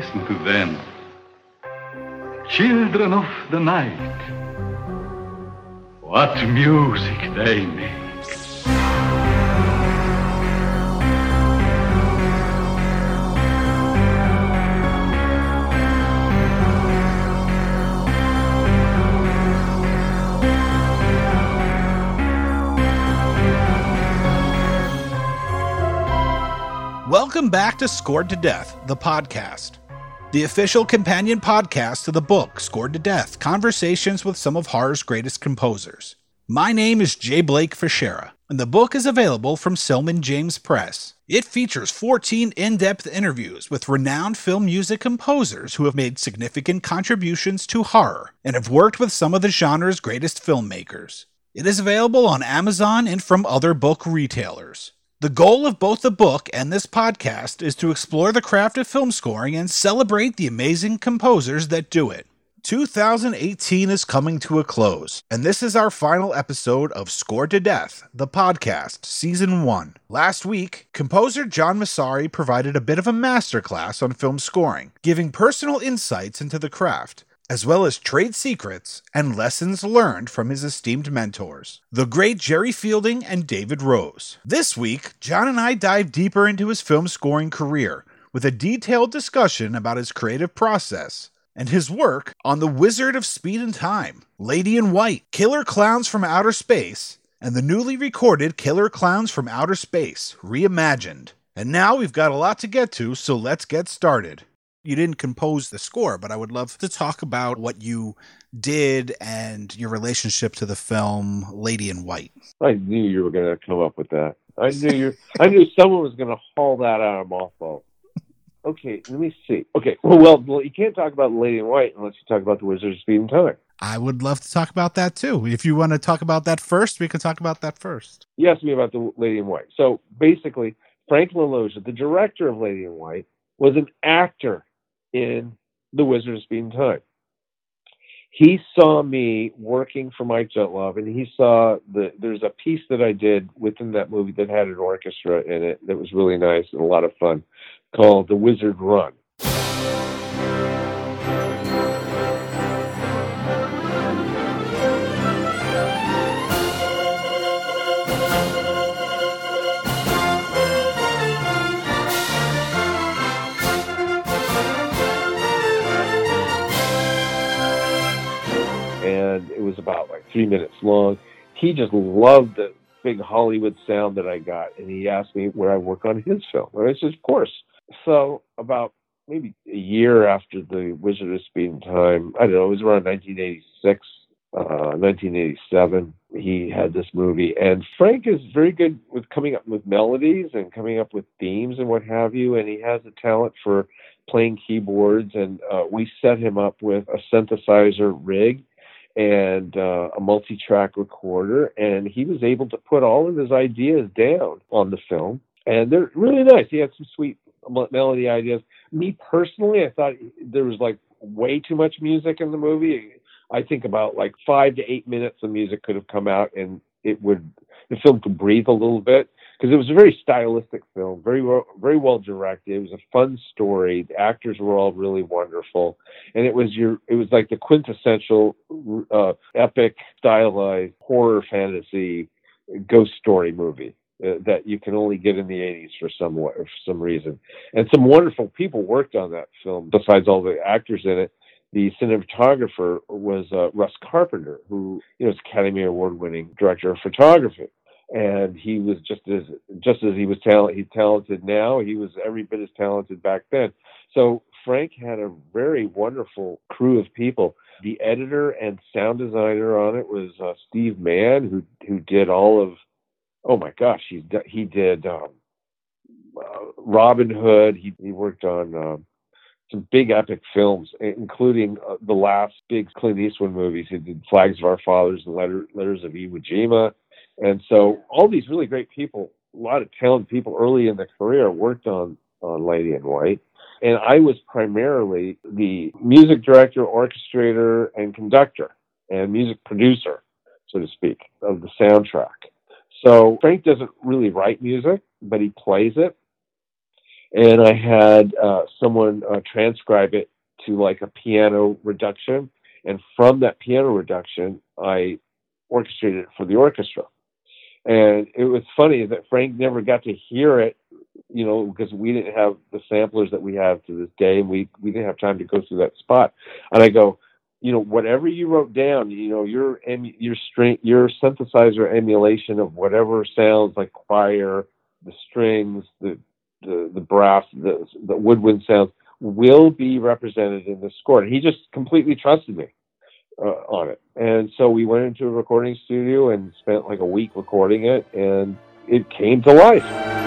listen to them. Children of the night. What music they make. Welcome back to Scored to Death, the podcast, the official companion podcast to the book Scored to Death, Conversations with Some of Horror's Greatest Composers. My name is J. Blake Fischera, and the book is available from Silman James Press. It features 14 in-depth interviews with renowned film music composers who have made significant contributions to horror and have worked with some of the genre's greatest filmmakers. It is available on Amazon and from other book retailers. The goal of both the book and this podcast is to explore the craft of film scoring and celebrate the amazing composers that do it. 2018 is coming to a close, and this is our final episode of Scored to Death, the podcast, Season 1. Last week, composer John Massari provided a bit of a masterclass on film scoring, giving personal insights into the craft, as well as trade secrets and lessons learned from his esteemed mentors, the great Jerry Fielding and David Rose. This week, John and I dive deeper into his film scoring career with a detailed discussion about his creative process and his work on The Wizard of Speed and Time, Lady in White, Killer Clowns from Outer Space, and the newly recorded Killer Clowns from Outer Space, Reimagined. And now we've got a lot to get to, so let's get started. You didn't compose the score, but I would love to talk about what you did and your relationship to the film Lady in White. I knew you were going to come up with that. I knew someone was going to haul that out of mothball. Okay, let me see. Okay, well, you can't talk about Lady in White unless you talk about The Wizard of Speed and Time. I would love to talk about that too. If you want to talk about that first, we can talk about that first. You asked me about The Lady in White. So basically, Frank LaLoggia, the director of Lady in White, was an actor in The Wizard of Speed and Time. He saw me working for Mike Jetlov, and he saw there's a piece that I did within that movie that had an orchestra in it that was really nice and a lot of fun, called The Wizard Run. And it was about like 3 minutes long. He just loved the big Hollywood sound that I got, and he asked me would I work on his film. And I said, of course. So about maybe a year after The Wizard of Speed and Time, I don't know, it was around 1986, 1987, he had this movie. And Frank is very good with coming up with melodies and coming up with themes and what have you, and he has a talent for playing keyboards. And we set him up with a synthesizer rig and a multi-track recorder, and he was able to put all of his ideas down on the film, and they're really nice. He had some sweet melody ideas. Me personally, I thought there was like way too much music in the movie. I think about like 5 to 8 minutes of music could have come out, and the film could breathe a little bit, because it was a very stylistic film, very well directed. It was a fun story. The actors were all really wonderful, and it was like the quintessential epic, stylized horror fantasy ghost story movie that you can only get in the 80s for some reason. And some wonderful people worked on that film besides all the actors in it. The cinematographer was Russ Carpenter, who is Academy Award-winning director of photography. And he was just as he was talented now, he was every bit as talented back then. So Frank had a very wonderful crew of people. The editor and sound designer on it was Steve Mann, who did all of, oh my gosh, he did Robin Hood. He worked on some big epic films, including the last big Clint Eastwood movies. He did Flags of Our Fathers and Letters of Iwo Jima. And so all these really great people, a lot of talented people early in their career worked on Lady in White. And I was primarily the music director, orchestrator, and conductor, and music producer, so to speak, of the soundtrack. So Frank doesn't really write music, but he plays it. and I had someone transcribe it to like a piano reduction, and from that piano reduction, I orchestrated it for the orchestra. And it was funny that Frank never got to hear it, because we didn't have the samplers that we have to this day, and we didn't have time to go through that spot. And I go, whatever you wrote down, your synthesizer emulation of whatever sounds like choir, the strings, the brass, the woodwind sounds will be represented in the score. And he just completely trusted me on it. And so we went into a recording studio and spent like a week recording it, and it came to life.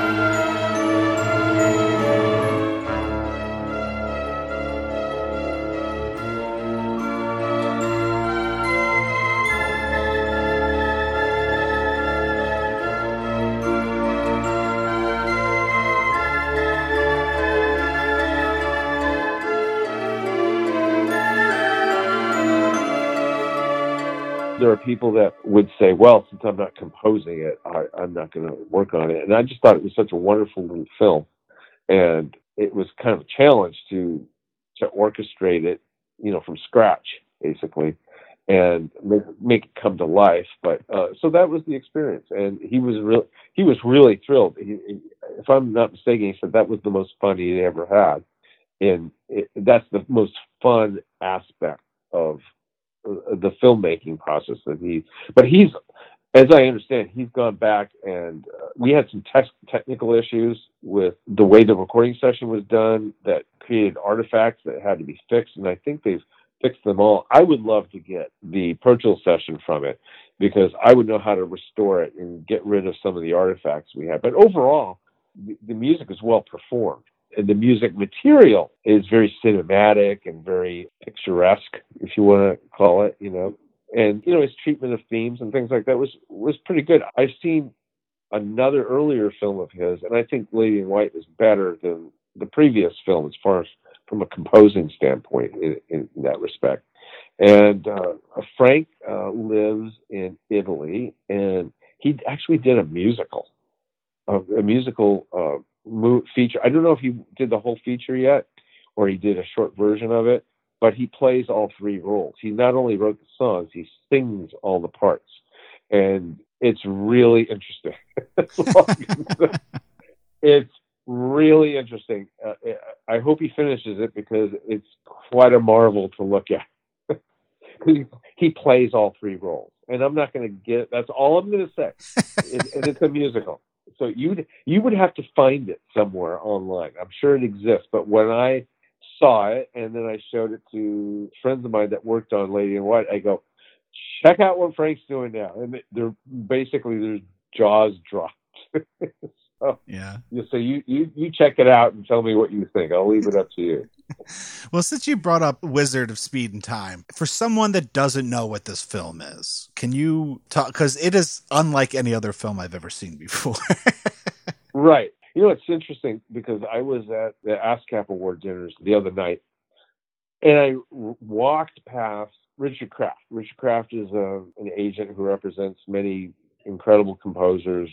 There are people that would say, well, since I'm not composing it, I'm not going to work on it. And I just thought it was such a wonderful little film. And it was kind of a challenge to orchestrate it, from scratch, basically, and make it come to life. But so that was the experience. And he was really thrilled. If I'm not mistaken, he said that was the most fun he'd ever had. And that's the most fun aspect of the filmmaking process but he's, as I understand, he's gone back and we had some technical issues with the way the recording session was done that created artifacts that had to be fixed. And I think they've fixed them all. I would love to get the Pro Tools session from it because I would know how to restore it and get rid of some of the artifacts we had. But overall, the music is well performed. And the music material is very cinematic and very picturesque, if you want to call it, And, his treatment of themes and things like that was pretty good. I've seen another earlier film of his, and I think Lady in White is better than the previous film as far as from a composing standpoint in that respect. And Frank lives in Italy, and he actually did a musical feature. I don't know if he did the whole feature yet or he did a short version of it, but he plays all three roles. He not only wrote the songs, he sings all the parts, and it's really interesting. It's really interesting. I hope he finishes it because it's quite a marvel to look at. He plays all three roles, and I'm not going to get. That's all I'm going to say. And it's a musical. So you would have to find it somewhere online. I'm sure it exists, but when I saw it and then I showed it to friends of mine that worked on Lady in White, I go, check out what Frank's doing now, and there's jaws dropped. So, yeah. So you check it out and tell me what you think. I'll leave it up to you. Well, since you brought up Wizard of Speed and Time, for someone that doesn't know what this film is, can you talk? Because it is unlike any other film I've ever seen before. Right. It's interesting because I was at the ASCAP Award dinners the other night, and I walked past Richard Kraft. Richard Kraft is an agent who represents many incredible composers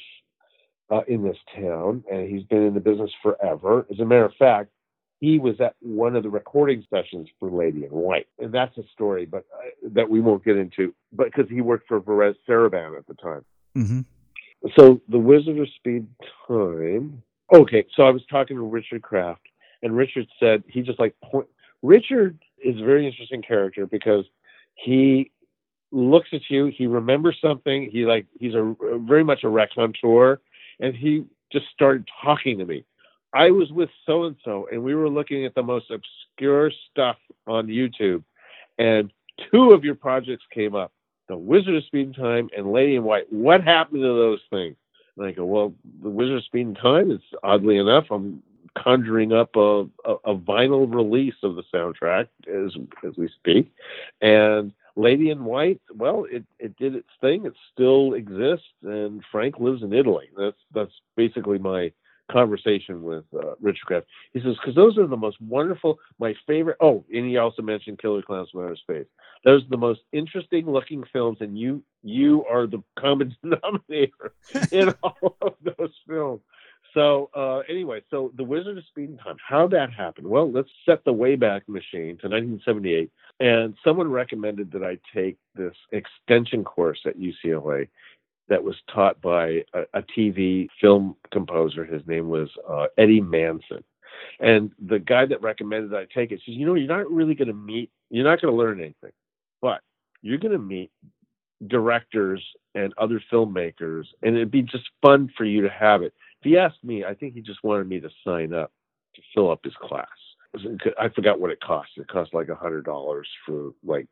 in this town, and he's been in the business forever. As a matter of fact, he was at one of the recording sessions for Lady in White, and that's a story, but that we won't get into. But because he worked for Perez Sarabande at the time. Mm-hmm. So the Wizard of Speed Time. Okay, so I was talking to Richard Kraft, and Richard said he just Richard is a very interesting character because he looks at you, he remembers something, he's very much a raconteur, and he just started talking to me. I was with so-and-so, and we were looking at the most obscure stuff on YouTube, and two of your projects came up, The Wizard of Speed and Time and Lady in White. What happened to those things? And I go, well, The Wizard of Speed and Time is, oddly enough, I'm conjuring up a vinyl release of the soundtrack as we speak. And Lady in White, well, it did its thing. It still exists, and Frank lives in Italy. That's basically my conversation with Richard Kraft. He says, because those are the most wonderful, my favorite. Oh, and he also mentioned Killer Clowns from Outer Space. Those are the most interesting looking films, and you are the common denominator in all of those films. So, anyway, so The Wizard of Speed and Time, how that happened. Well, let's set the Wayback Machine to 1978. And someone recommended that I take this extension course at UCLA that was taught by a TV film composer. His name was Eddie Manson. And the guy that recommended that I take it says, you're not going to learn anything, but you're going to meet directors and other filmmakers, and it'd be just fun for you to have it. If he asked me, I think he just wanted me to sign up to fill up his class. I forgot what it cost. It cost like $100 for like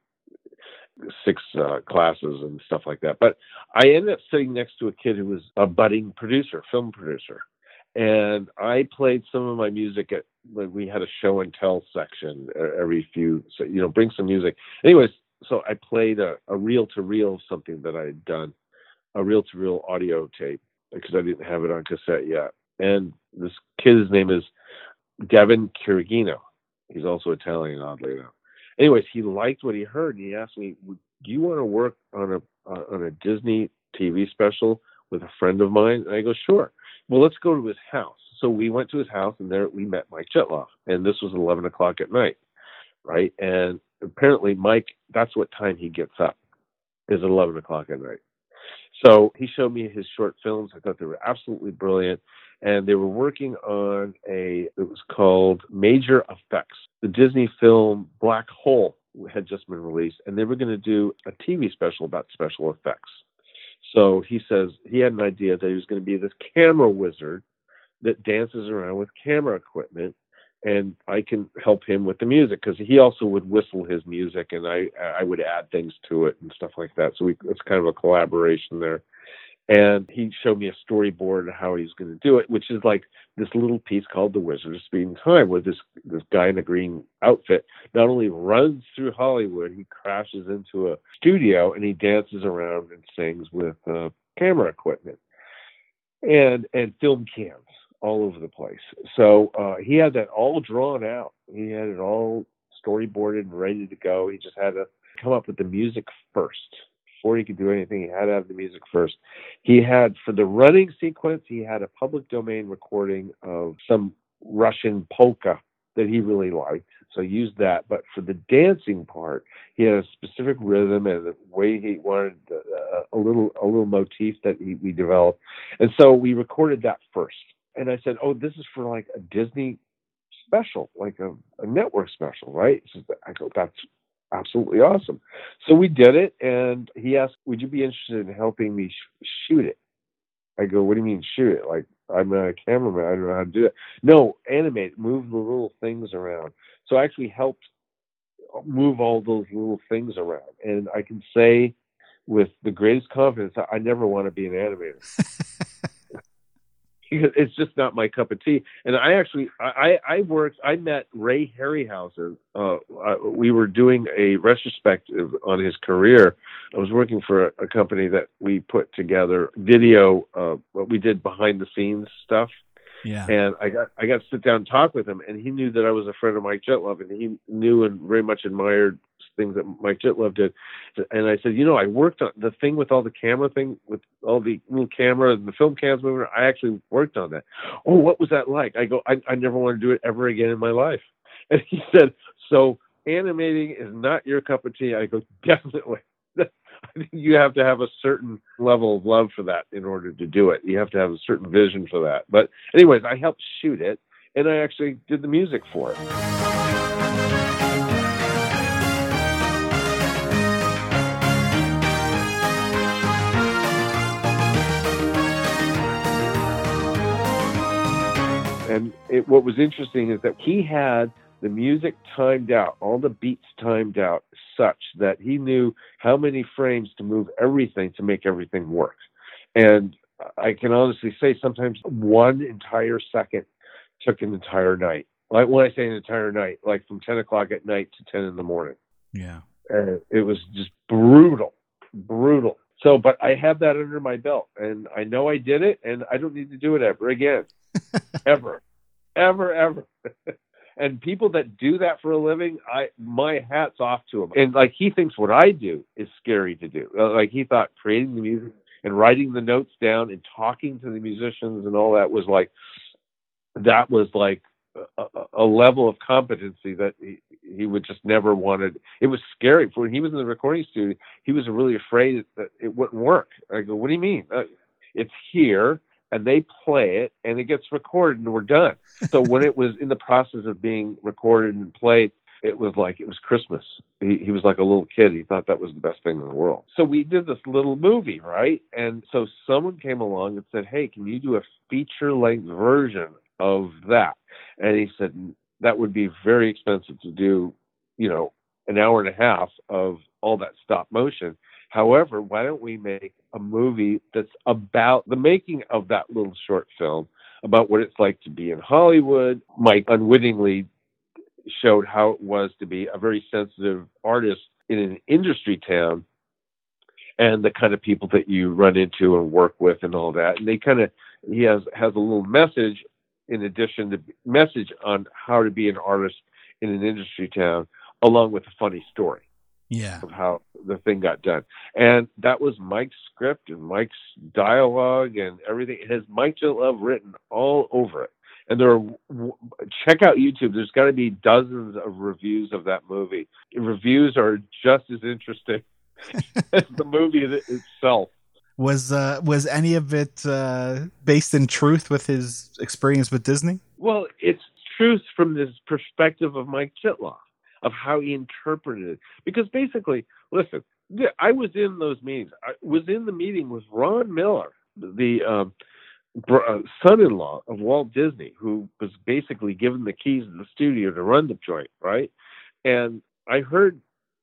6 classes and stuff like that. But I ended up sitting next to a kid who was a budding film producer. And I played some of my music we had a show and tell section every few, so, bring some music. Anyways, so I played a reel-to-reel, something that I had done, a reel-to-reel audio tape, because I didn't have it on cassette yet. And this kid, his name is Devin Kirigino. He's also Italian, oddly enough. Anyways, he liked what he heard, and he asked me, do you want to work on a Disney TV special with a friend of mine? And I go, sure. Well, let's go to his house. So we went to his house, and there we met Mike Chitloff. And this was 11 o'clock at night, right? And apparently Mike, that's what time he gets up, is 11 o'clock at night. So he showed me his short films. I thought they were absolutely brilliant. And they were working on it was called Major Effects. The Disney film Black Hole had just been released, and they were going to do a TV special about special effects. So he says he had an idea that he was going to be this camera wizard that dances around with camera equipment, and I can help him with the music, because he also would whistle his music, and I would add things to it and stuff like that. So it's kind of a collaboration there. And he showed me a storyboard of how he's going to do it, which is like this little piece called The Wizard of Speed and Time, where this guy in a green outfit not only runs through Hollywood, he crashes into a studio and he dances around and sings with camera equipment and film cams all over the place. So he had that all drawn out. He had it all storyboarded and ready to go. He just had to come up with the music first. Before he could do anything, he had to have the music first. He had, for the running sequence, he had a public domain recording of some Russian polka that he really liked, so he used that. But for the dancing part, he had a specific rhythm and the way he wanted a little motif that we developed. And so we recorded that first. And I said, oh, this is for like a Disney special, like a network special, right? I go, that's absolutely awesome. So we did it, and he asked, would you be interested in helping me shoot it? I go, what do you mean shoot it? Like, I'm a cameraman. I don't know how to do that. No, animate, move the little things around. So I actually helped move all those little things around. And I can say with the greatest confidence, I never want to be an animator. It's just not my cup of tea. And I met Ray Harryhausen. We were doing a retrospective on his career. I was working for a company that we put together video, what we did behind the scenes stuff. Yeah. And I got to sit down and talk with him, and he knew that I was a friend of Mike Chitloff, and he knew and very much admired things that Mike Chitloff did. And I said, I worked on the thing with all the camera thing, with all the little camera and the film cams moving. I actually worked on that. Oh, what was that like? I go, I never want to do it ever again in my life. And he said, so animating is not your cup of tea? I go, definitely. I think you have to have a certain level of love for that in order to do it. You have to have a certain vision for that. But anyways, I helped shoot it, and I actually did the music for it. And what was interesting is that he had the music timed out, all the beats timed out such that he knew how many frames to move everything to make everything work. And I can honestly say sometimes one entire second took an entire night. Like when I say an entire night, like from 10 o'clock at night to 10 in the morning. Yeah. And it was just brutal. So, but I have that under my belt, and I know I did it, and I don't need to do it ever again. Ever. And people that do that for a living, my hat's off to them. And like, he thinks what I do is scary to do. Like, he thought creating the music and writing the notes down and talking to the musicians and all that was like that was like a level of competency that he would just never wanted. It was scary. When he was in the recording studio, he was really afraid that it wouldn't work. I go, what do you mean? It's here, and they play it, and it gets recorded, and we're done. So when it was in the process of being recorded and played, it was Christmas. He was like a little kid. He thought that was the best thing in the world. So we did this little movie, right? And so someone came along and said, hey, can you do a feature-length version of that? And he said, that would be very expensive to do, an hour and a half of all that stop motion. However, why don't we make a movie that's about the making of that little short film, about what it's like to be in Hollywood? Mike unwittingly showed how it was to be a very sensitive artist in an industry town, and the kind of people that you run into and work with and all that. And he has a little message in addition to message on how to be an artist in an industry town, along with a funny story. Yeah. Of how the thing got done. And that was Mike's script and Mike's dialogue and everything. It has Mike Jitlove written all over it. And check out YouTube. There's got to be dozens of reviews of that movie. Reviews are just as interesting as the movie itself. Was any of it based in truth with his experience with Disney? Well, it's truth from this perspective of Mike Jitlove, of how he interpreted it. Because basically, listen, I was in those meetings. I was in the meeting with Ron Miller, the son-in-law of Walt Disney, who was basically given the keys to the studio to run the joint, right? And I heard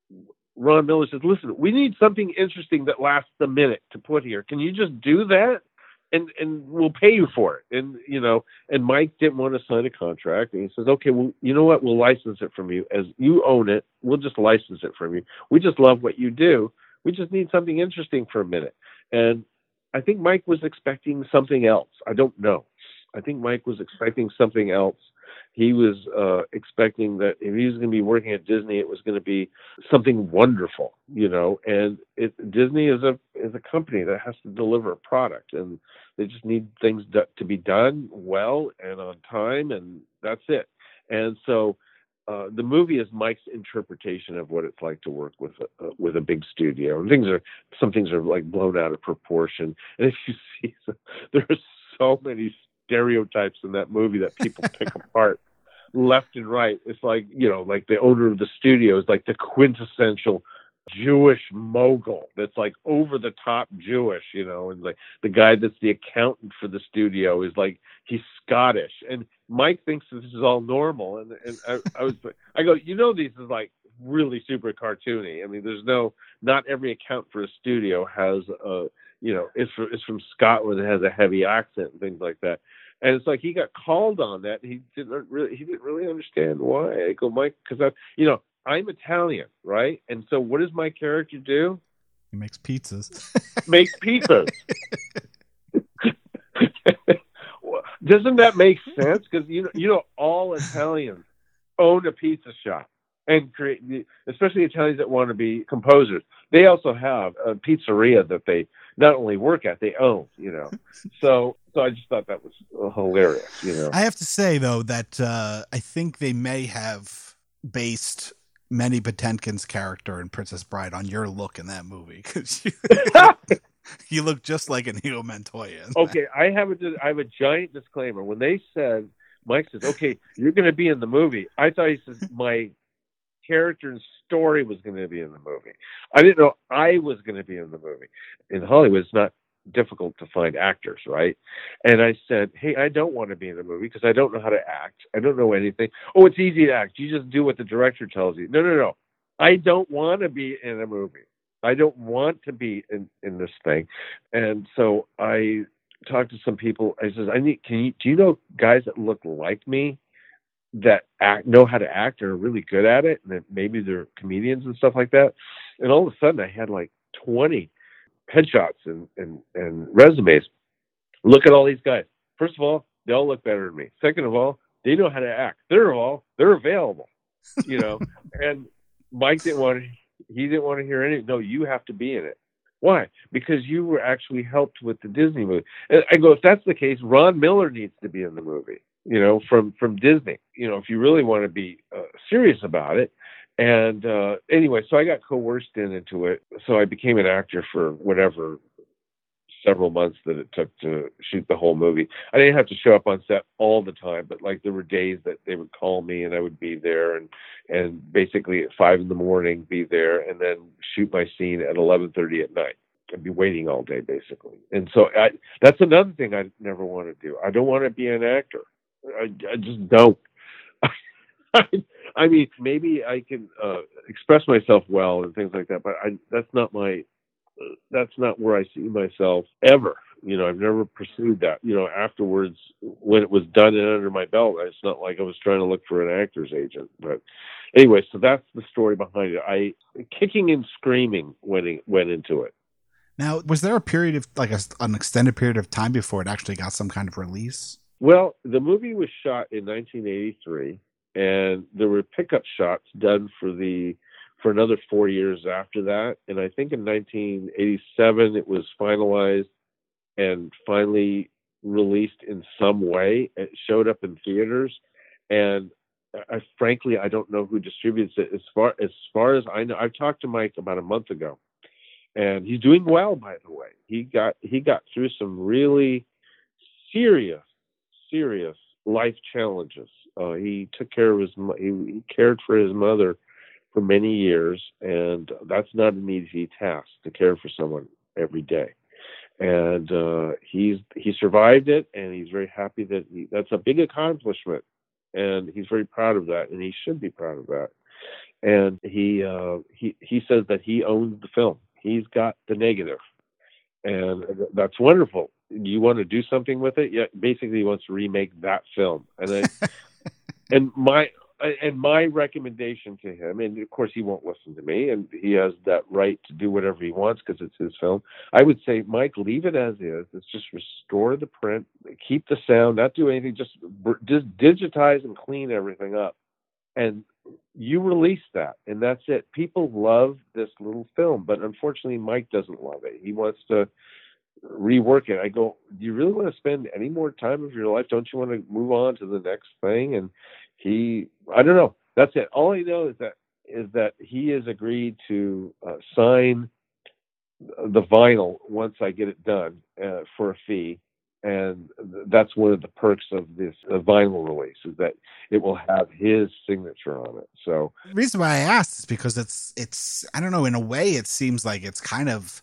Ron Miller says, listen, we need something interesting that lasts a minute to put here. Can you just do that? And we'll pay you for it. And Mike didn't want to sign a contract. And he says, okay, well, you know what? We'll license it from you. As you own it, we'll just license it from you. We just love what you do. We just need something interesting for a minute. And I think Mike was expecting something else. I don't know. I think Mike was expecting something else. He was expecting that if he was going to be working at Disney, it was going to be something wonderful, And Disney is a company that has to deliver a product, and they just need things to be done well and on time, and that's it. And so the movie is Mike's interpretation of what it's like to work with a big studio. And some things are like blown out of proportion. And if you see, there are so many stereotypes in that movie that people pick apart left and right. It's like, like the owner of the studio is like the quintessential Jewish mogul that's like over the top Jewish, and like the guy that's the accountant for the studio is like, he's Scottish. And Mike thinks this is all normal. And I go, this is like really super cartoony. I mean, not every accountant for a studio has it's from Scotland. It has a heavy accent and things like that. And it's like he got called on that. And he didn't really understand why. I go, Mike, because I'm Italian, right? And so what does my character do? He makes pizzas. Makes pizzas. Doesn't that make sense? Because all Italians own a pizza shop and create, especially Italians that want to be composers. They also have a pizzeria that they not only work at, they own. So I just thought that was hilarious. I have to say though that I think they may have based Mandy Patinkin's character in Princess Bride on your look in that movie, because you look just like Inigo Montoya. Okay, I have a giant disclaimer. When they said, Mike says, okay, you're going to be in the movie, I thought he says my character and story was going to be in the movie. I didn't know I was going to be in the movie. In Hollywood, it's not difficult to find actors, right? And I said, hey, I don't want to be in the movie because I don't know how to act. I don't know anything. Oh, it's easy to act. You just do what the director tells you. No. I don't want to be in a movie. I don't want to be in this thing. And so I talked to some people. I says, do you know guys that look like me that know how to act and are really good at it? And that maybe they're comedians and stuff like that. And all of a sudden I had like 20 headshots and resumes. Look at all these guys. First of all, they all look better than me. Second of all, they know how to act. Third of all, they're available, and Mike didn't want to hear anything. No, you have to be in it. Why? Because you were actually helped with the Disney movie. And I go, if that's the case, Ron Miller needs to be in the movie. from Disney, if you really want to be serious about it. And anyway, so I got coerced into it. So I became an actor for whatever several months that it took to shoot the whole movie. I didn't have to show up on set all the time, but like there were days that they would call me and I would be there, and basically at 5 a.m. be there, and then shoot my scene at 11:30 at night. I'd be waiting all day basically. And so that's another thing I never want to do. I don't want to be an actor. I just don't. I mean, maybe I can express myself well and things like that, but that's not where I see myself ever. I've never pursued that. Afterwards, when it was done and under my belt, it's not like I was trying to look for an actor's agent. But anyway, so that's the story behind it. I kicking and screaming went into it. Now, was there a period of an extended period of time before it actually got some kind of release? Well, the movie was shot in 1983, and there were pickup shots done for another 4 years after that. And I think in 1987 it was finalized and finally released in some way. It showed up in theaters, and frankly, I don't know who distributes it. As far as I know, I've talked to Mike about a month ago, and he's doing well, by the way. He got through some really serious life challenges. He took care of he cared for his mother for many years, and that's not an easy task to care for someone every day. And he survived it, and he's very happy that's a big accomplishment, and he's very proud of that, and he should be proud of that. And he says that he owns the film. He's got the negative, and that's wonderful. You want to do something with it? Yeah, basically he wants to remake that film. And my recommendation to him, and of course he won't listen to me, and he has that right to do whatever he wants because it's his film. I would say, Mike, leave it as is. Let's just restore the print, keep the sound, not do anything, just digitize and clean everything up. And you release that, and that's it. People love this little film, but unfortunately Mike doesn't love it. He wants to rework it. I go, do you really want to spend any more time of your life? Don't you want to move on to the next thing? And I don't know. That's it. All I know is that he has agreed to sign the vinyl once I get it done for a fee. And that's one of the perks of this vinyl release, is that it will have his signature on it. So the reason why I asked is because it's I don't know, in a way it seems like it's kind of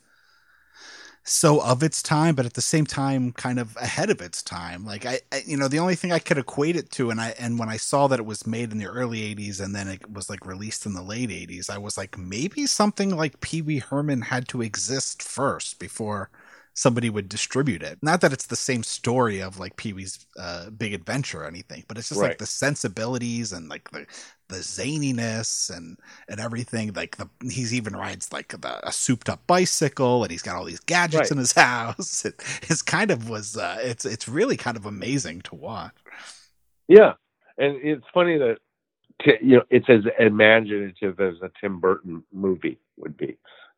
so of its time, but at the same time kind of ahead of its time. Like I the only thing I could equate it to, and when I saw that it was made in the early 80s and then it was like released in the late 80s, I was like, maybe something like Pee Wee Herman had to exist first before somebody would distribute it. Not that it's the same story of like Pee-wee's Big Adventure or anything, but it's just like the sensibilities and like the zaniness and everything. Like he's even rides like a souped up bicycle, and he's got all these gadgets in his house. It's kind of was it's really kind of amazing to watch. Yeah, and it's funny that it's as imaginative as a Tim Burton movie would be,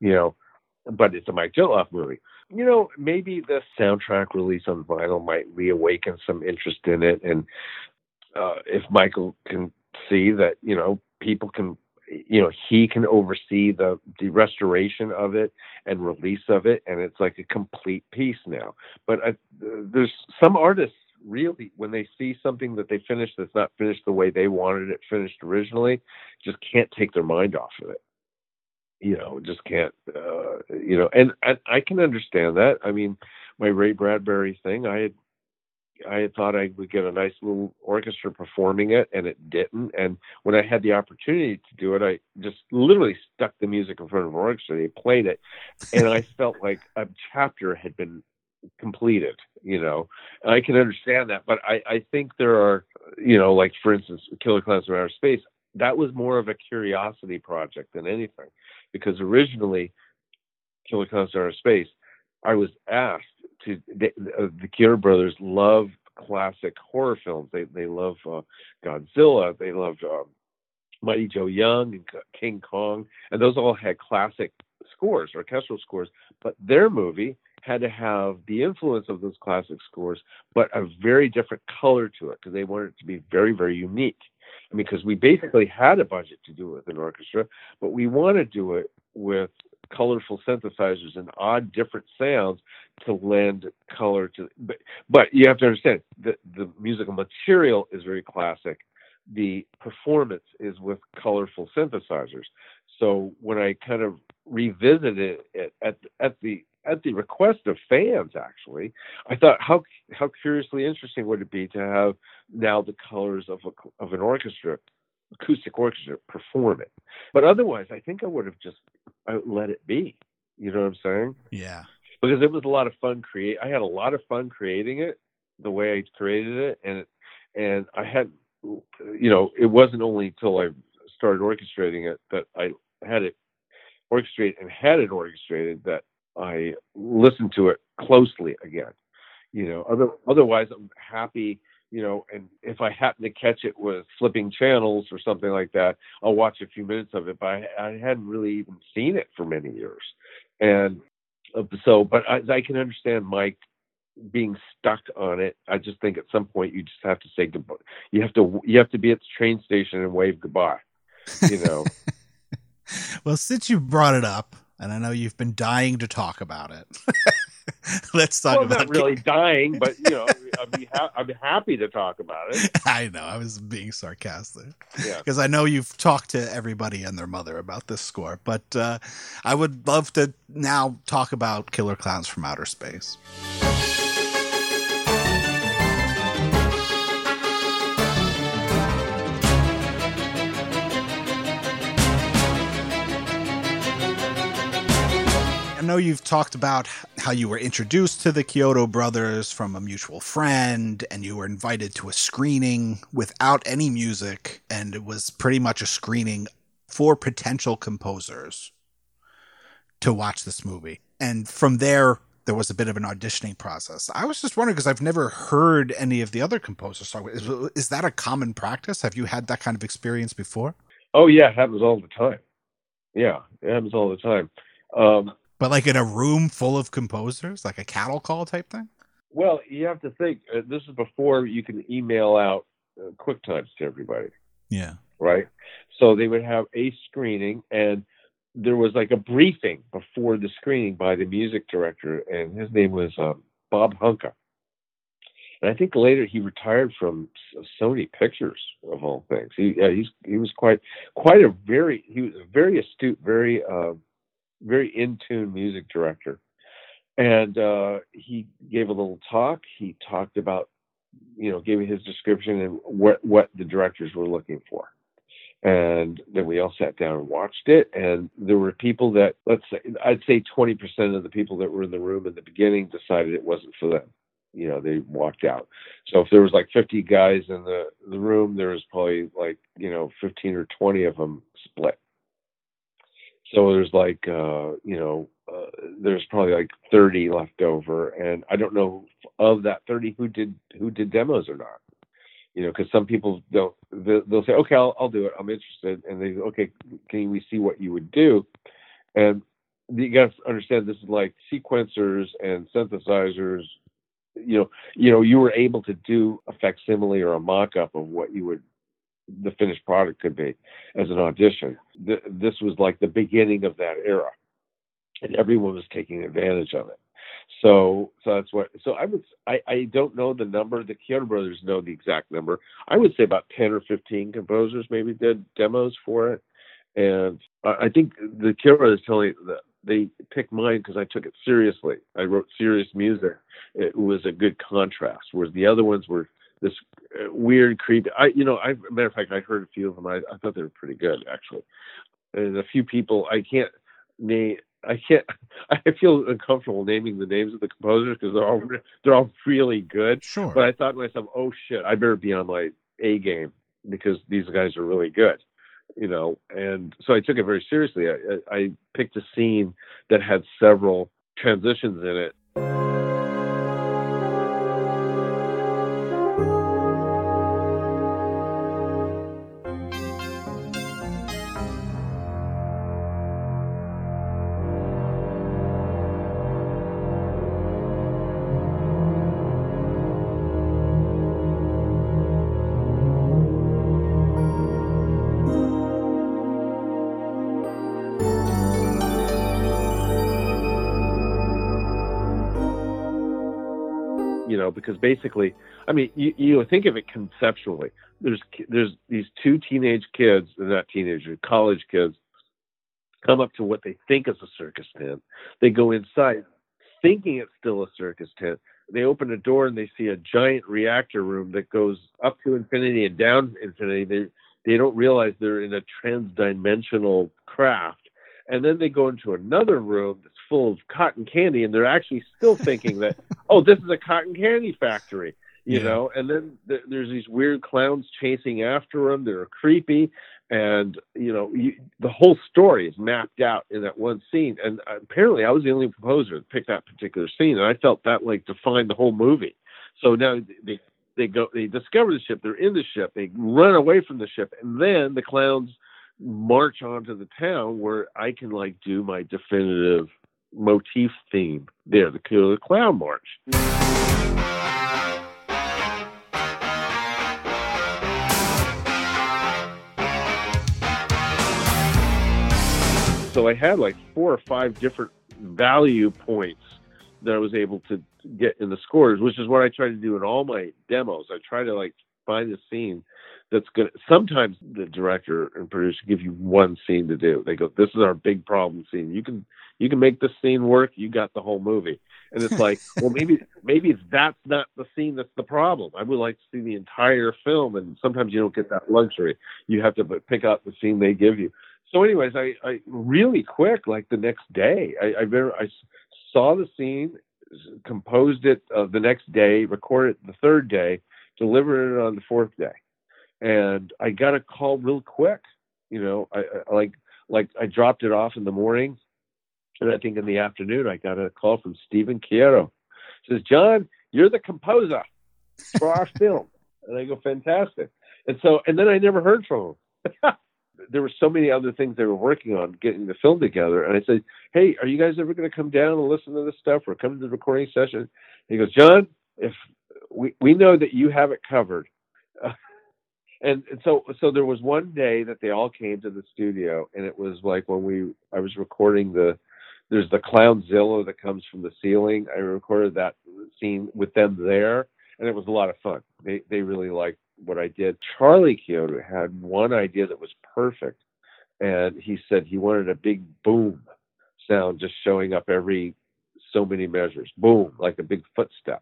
but it's a Mike Gentloff movie. Maybe the soundtrack release on vinyl might reawaken some interest in it. And if Michael can see that, people can, he can oversee the restoration of it and release of it. And it's like a complete piece now. But there's some artists really, when they see something that they finished that's not finished the way they wanted it finished originally, just can't take their mind off of it. Just can't, and I can understand that. I mean, my Ray Bradbury thing, I had thought I would get a nice little orchestra performing it, and it didn't. And when I had the opportunity to do it, I just literally stuck the music in front of an orchestra. They played it, and I felt like a chapter had been completed, I can understand that. But I think there are, like for instance, Killer Clowns from Outer Space, that was more of a curiosity project than anything. Because originally, Killer Clowns from Outer Space, I was asked to. The Gier brothers love classic horror films. They love Godzilla. They love Mighty Joe Young and King Kong, and those all had classic scores, orchestral scores. But their movie had to have the influence of those classic scores, but a very different color to it because they wanted it to be very, very unique. I mean, because we basically had a budget to do it with an orchestra, but we want to do it with colorful synthesizers and odd different sounds to lend color to. But you have to understand that the musical material is very classic. The performance is with colorful synthesizers. So when I kind of revisited it at the request of fans, actually, I thought how curiously interesting would it be to have now the colors of an orchestra, acoustic orchestra, perform it. But otherwise, I think I would have just let it be. You know what I'm saying? Yeah. Because it was a lot of fun I had a lot of fun creating it the way I created it, and I had, it wasn't only until I started orchestrating it that I had it orchestrated and had it orchestrated that I listened to it closely again. Otherwise I'm happy, and if I happen to catch it with flipping channels or something like that, I'll watch a few minutes of it, but I hadn't really even seen it for many years. And but I can understand Mike being stuck on it. I just think at some point you just have to say goodbye. You have to be at the train station and wave goodbye, Well, since you brought it up, and I know you've been dying to talk about it, let's talk about it. Not really dying, but I'm happy to talk about it. I know, I was being sarcastic. Yeah, because I know you've talked to everybody and their mother about this score, but I would love to now talk about Killer Clowns from Outer Space. I know you've talked about how you were introduced to the Chiodo Brothers from a mutual friend, and you were invited to a screening without any music, and it was pretty much a screening for potential composers to watch this movie. And from there was a bit of an auditioning process. I was just wondering, because I've never heard any of the other composers talk. Is that a common practice? Have you had that kind of experience before? Oh, yeah, it happens all the time. Yeah, it happens all the time. But like in a room full of composers, like a cattle call type thing? Well, you have to think, this is before you can email out quick times to everybody. Yeah. Right? So they would have a screening, and there was like a briefing before the screening by the music director, and his name was Bob Hunka. And I think later he retired from Sony Pictures, of all things. He was quite a very astute, very in tune music director, and he gave a little talk. He talked about, gave me his description and what the directors were looking for, and then we all sat down and watched it. And there were people that, I'd say 20% of the people that were in the room in the beginning decided it wasn't for them. They walked out. So if there was like 50 guys in the room, there was probably like 15 or 20 of them split. So there's there's probably like 30 left over, and I don't know of that 30 who did demos or not. Because some people they'll say, okay, I'll do it, I'm interested, and they okay, can we see what you would do? And you got to understand, this is like sequencers and synthesizers. You were able to do a facsimile or a mock-up of what the finished product could be as an audition. This was like the beginning of that era, and everyone was taking advantage of it. So that's what. So I don't know the number. The Chiodo Brothers know the exact number. I would say about 10 or 15 composers maybe did demos for it, and I think the Chiodo Brothers tell me that they picked mine because I took it seriously. I wrote serious music. It was a good contrast, whereas the other ones were this weird, creepy. Matter of fact, I heard a few of them. I thought they were pretty good, actually. And a few people I can't name. I feel uncomfortable naming the names of the composers because they're all really good. Sure. But I thought to myself, oh shit, I better be on my A game because these guys are really good. And so I took it very seriously. I picked a scene that had several transitions in it. because basically, I mean, you think of it conceptually. There's these two teenage kids, not teenagers, college kids, come up to what they think is a circus tent. They go inside thinking it's still a circus tent. They open a door and they see a giant reactor room that goes up to infinity and down infinity. They don't realize they're in a transdimensional craft. And then they go into another room that's full of cotton candy, and they're actually still thinking that, oh, this is a cotton candy factory, you know? And then there's these weird clowns chasing after them. They're creepy. And, the whole story is mapped out in that one scene. And apparently I was the only composer that picked that particular scene. And I felt that defined the whole movie. So now they discover the ship. They're in the ship. They run away from the ship. And then the clowns march onto the town, where I can do my definitive motif theme there, the Killer Clown March. So I had 4 or 5 different value points that I was able to get in the scores, which is what I try to do in all my demos. I try to find a scene that's good. Sometimes the director and producer give you one scene to do. They go, "This is our big problem scene. You can make this scene work. You got the whole movie." And it's well, maybe that's not the scene that's the problem. I would like to see the entire film, and sometimes you don't get that luxury. You have to pick out the scene they give you. So anyways, I really quick, the next day, I saw the scene, composed it the next day, recorded it the third day, delivered it on the fourth day. And I got a call real quick, I dropped it off in the morning. And I think in the afternoon, I got a call from Stephen Chiaro. He says, "John, you're the composer for our film." And I go, "Fantastic." And then I never heard from him. There were so many other things they were working on getting the film together. And I said, "Hey, are you guys ever going to come down and listen to this stuff or come to the recording session?" And he goes, "John, if we know that you have it covered." And so there was one day that they all came to the studio, and it was when I was recording there's the Clownzilla that comes from the ceiling. I recorded that scene with them there, and it was a lot of fun. They really liked what I did. Charlie Chiodo had one idea that was perfect, and he said he wanted a big boom sound just showing up every so many measures. Boom, like a big footstep.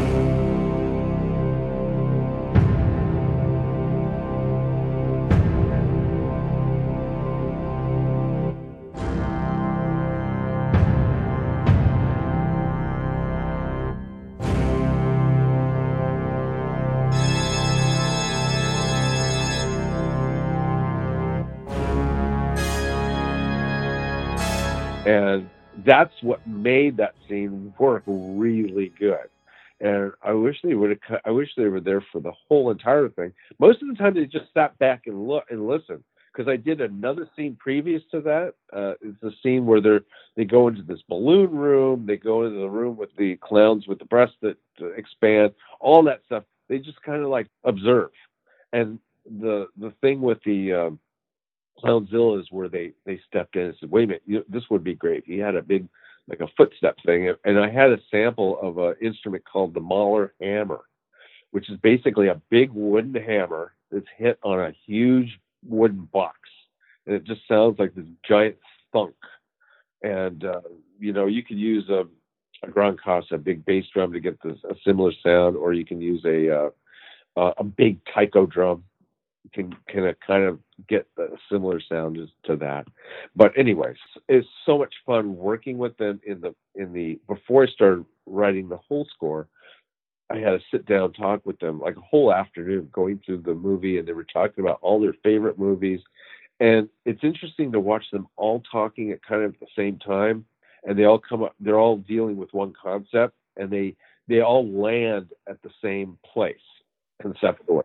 And that's what made that scene work really good. And I wish they were there for the whole entire thing. Most of the time they just sat back and listened, because I did another scene previous to that. It's a scene where they go into this balloon room. They go into the room with the clowns with the breasts that expand, all that stuff. They just kind of observe. And the thing with the Clownzilla is where they stepped in and said, "Wait a minute, this would be great." He had a big, a footstep thing. And I had a sample of an instrument called the Mahler hammer, which is basically a big wooden hammer that's hit on a huge wooden box. And it just sounds like this giant thunk. And, you could use a Grand Casse, a big bass drum, to get a similar sound, or you can use a big taiko drum. Can kind of get a similar sound to that. But anyways, it's so much fun working with them in the before I started writing the whole score. I had a sit down talk with them a whole afternoon, going through the movie, and they were talking about all their favorite movies. And it's interesting to watch them all talking at kind of the same time, and they all come up, they're all dealing with one concept, and they all land at the same place conceptually.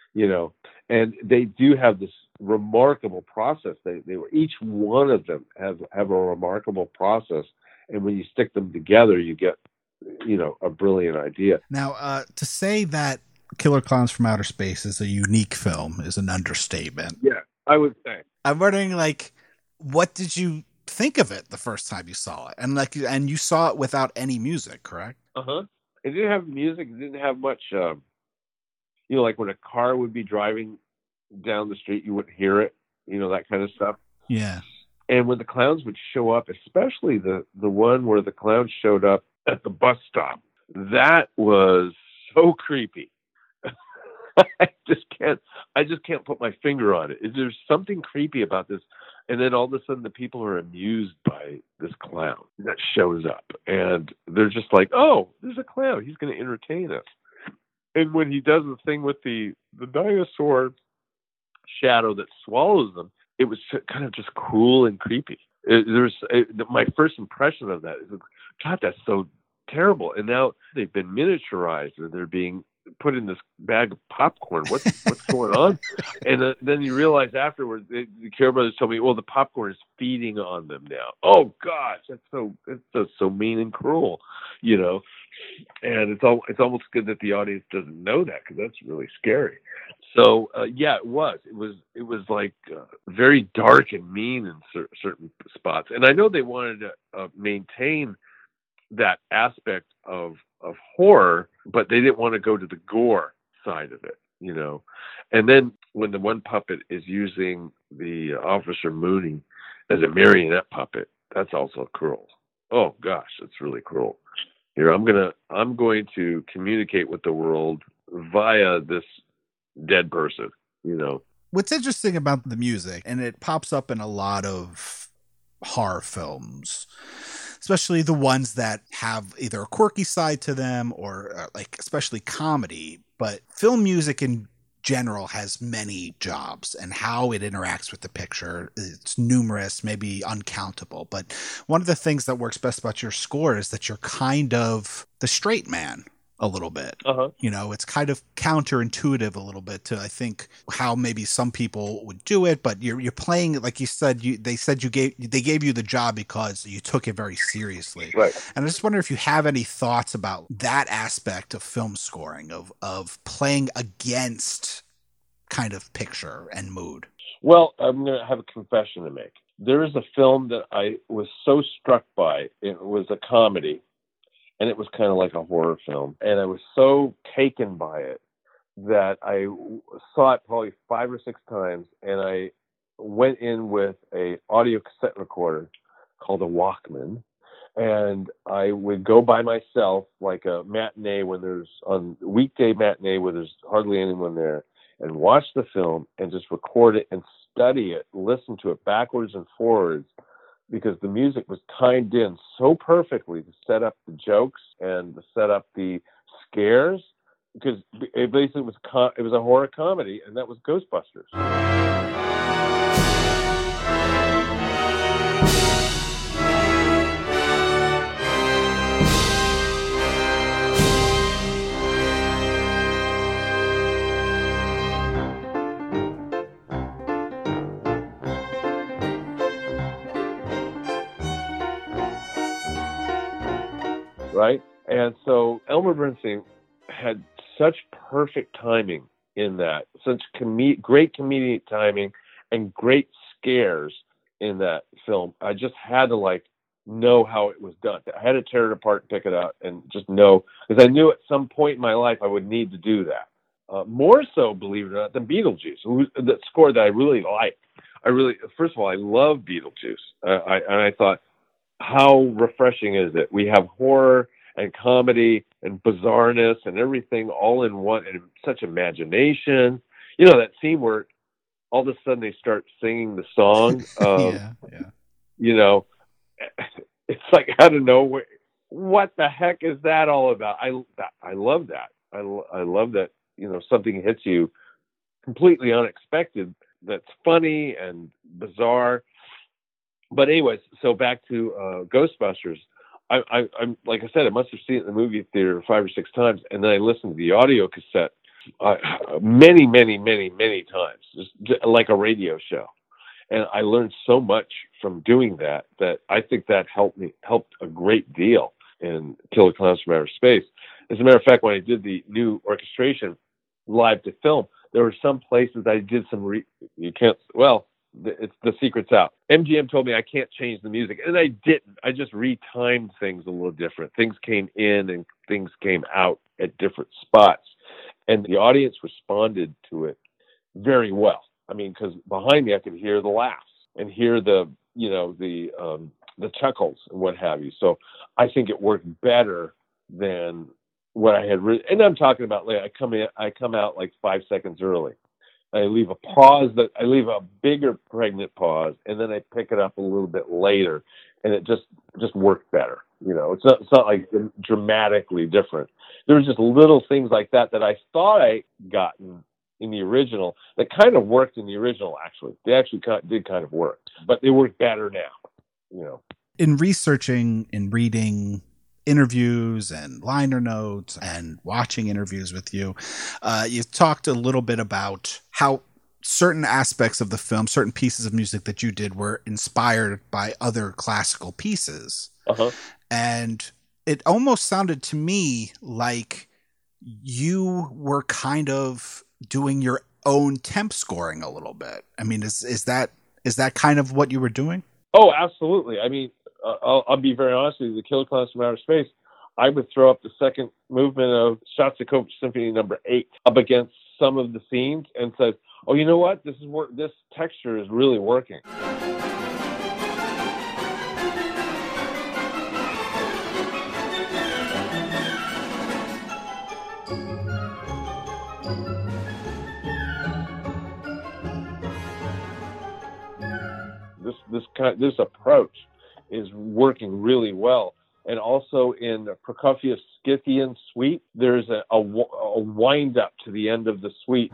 And they do have this remarkable process. They were, each one of them have a remarkable process. And when you stick them together, you get, a brilliant idea. Now, to say that Killer Clowns from Outer Space is a unique film is an understatement. Yeah, I would say. I'm wondering, what did you think of it the first time you saw it? And you saw it without any music, correct? Uh-huh. It didn't have music. It didn't have much. Like when a car would be driving down the street, you wouldn't hear it. That kind of stuff. Yeah. And when the clowns would show up, especially the one where the clowns showed up at the bus stop, that was so creepy. I just can't put my finger on it. There's something creepy about this. And then all of a sudden the people are amused by this clown that shows up. And they're just like, oh, there's a clown. He's going to entertain us. And when he does the thing with the dinosaur shadow that swallows them, it was kind of just cool and creepy. My first impression of that is, God, that's so terrible. And now they've been miniaturized, or they're being put in this bag of popcorn. What's going on? And then you realize afterwards, the Care Brothers told me, well, the popcorn is feeding on them now. Oh gosh, that's so mean and cruel, And it's almost good that the audience doesn't know that, because that's really scary. So yeah, it was like very dark and mean in certain spots. And I know they wanted to maintain that aspect of horror, but they didn't want to go to the gore side of it, And then when the one puppet is using the Officer Mooney as a marionette puppet, that's also cruel. Oh gosh, that's really cruel. I'm going to communicate with the world via this dead person, What's interesting about the music, and it pops up in a lot of horror films, especially the ones that have either a quirky side to them or especially comedy, but film music in general has many jobs, and how it interacts with the picture, it's numerous, maybe uncountable. But one of the things that works best about your score is that you're kind of the straight man a little bit. Uh-huh. It's kind of counterintuitive a little bit to, I think, how maybe some people would do it, but you're playing, like you said, they gave you the job because you took it very seriously. Right. And I just wonder if you have any thoughts about that aspect of film scoring, of playing against kind of picture and mood. Well, I'm going to have a confession to make. There is a film that I was so struck by. It was a comedy, and it was kind of like a horror film. And I was so taken by it that I saw it probably 5 or 6 times. And I went in with a audio cassette recorder called a Walkman. And I would go by myself, like a matinee weekday matinee where there's hardly anyone there, and watch the film and just record it and study it, listen to it backwards and forwards, because the music was timed in so perfectly to set up the jokes and to set up the scares, because it basically was a horror comedy, and that was Ghostbusters. Right? And so Elmer Bernstein had such perfect timing in that, such great comedic timing and great scares in that film. I just had to know how it was done. I had to tear it apart and pick it out and just know, because I knew at some point in my life I would need to do that. More so, believe it or not, than Beetlejuice, that score that I really liked. First of all, I love Beetlejuice. And I thought, how refreshing is it? We have horror and comedy and bizarreness and everything all in one, and such imagination. That scene where all of a sudden they start singing the song. It's like out of nowhere. What the heck is that all about? I love that. I love that. Something hits you completely unexpected. That's funny and bizarre. But anyways, so back to Ghostbusters. I'm like I said, I must have seen it in the movie theater 5 or 6 times, and then I listened to the audio cassette many, many, many, many times, just like a radio show. And I learned so much from doing that I think that helped a great deal in Killer Clowns from Outer Space. As a matter of fact, when I did the new orchestration live to film, there were some places I did some the secret's out. MGM told me I can't change the music, and I didn't. I just retimed things a little different. Things came in and things came out at different spots, and the audience responded to it very well. I mean, because behind me I could hear the laughs and hear the chuckles and what have you. So I think it worked better than what I had. And I'm talking about, like, I come out like 5 seconds early. I leave a bigger pregnant pause, and then I pick it up a little bit later, and it just worked better. It's not like dramatically different. There was just little things like that I thought I gotten in the original that kind of worked in the original. Actually, they actually did kind of work, but they work better now. In researching and reading interviews and liner notes and watching interviews with you, you talked a little bit about how certain aspects of the film, certain pieces of music that you did, were inspired by other classical pieces. Uh-huh. And it almost sounded to me like you were kind of doing your own temp scoring a little bit. I mean, is that kind of what you were doing? Oh, absolutely. I mean, I'll be very honest with you. The Killer Clowns from Outer Space, I would throw up the second movement of Shostakovich Symphony No. 8 up against some of the scenes and said, "Oh, you know what? This texture is really working." This approach is working really well. And also in Prokofiev's Scythian Suite, there's a wind up to the end of the suite.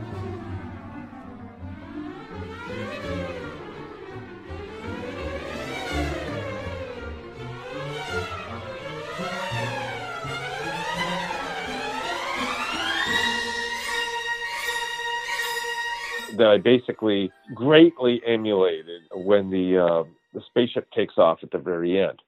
That I basically greatly emulated when the spaceship takes off at the very end.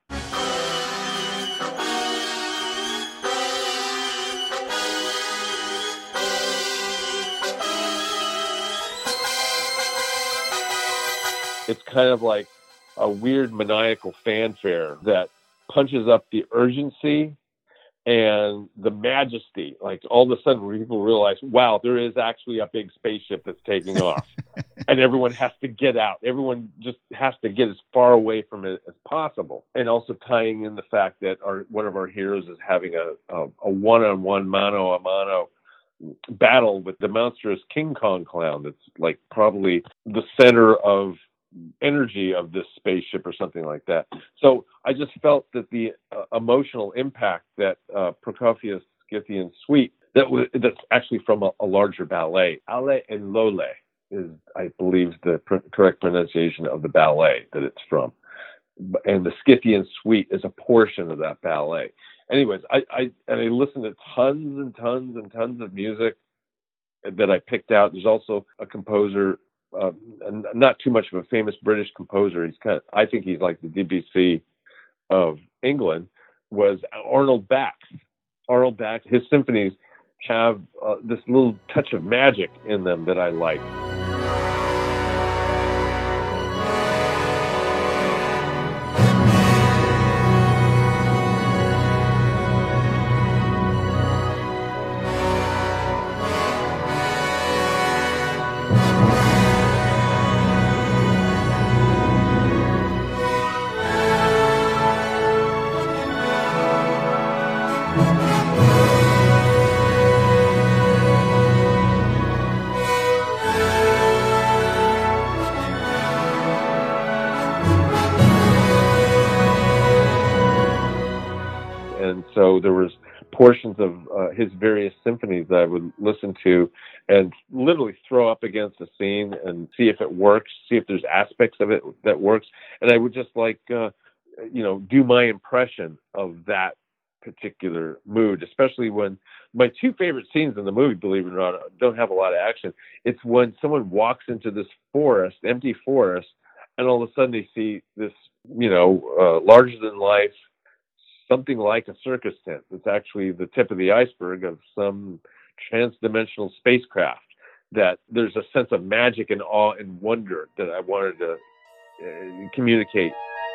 It's kind of like a weird maniacal fanfare that punches up the urgency and the majesty. Like, all of a sudden people realize, wow, there is actually a big spaceship that's taking off. And everyone has to get out. Everyone just has to get as far away from it as possible. And also tying in the fact that one of our heroes is having a one-on-one, mano-a-mano battle with the monstrous King Kong clown that's like probably the center of energy of this spaceship or something like that. So I just felt that the emotional impact that Prokofiev's Scythian Suite, that's actually from a larger ballet. Ale and Lole is, I believe, the correct pronunciation of the ballet that it's from. And the Scythian Suite is a portion of that ballet. Anyways, I listened to tons and tons and tons of music that I picked out. There's also a composer, not too much of a famous British composer. I think he's like the Debussy of England, was Arnold Bax. Arnold Bax, his symphonies have this little touch of magic in them that I like. So there was portions of his various symphonies that I would listen to and literally throw up against a scene and see if it works, see if there's aspects of it that works. And I would just do my impression of that particular mood, especially when my two favorite scenes in the movie, believe it or not, don't have a lot of action. It's when someone walks into this forest, empty forest, and all of a sudden they see this, larger than life, something like a circus tent. It's actually the tip of the iceberg of some trans-dimensional spacecraft that there's a sense of magic and awe and wonder that I wanted to communicate.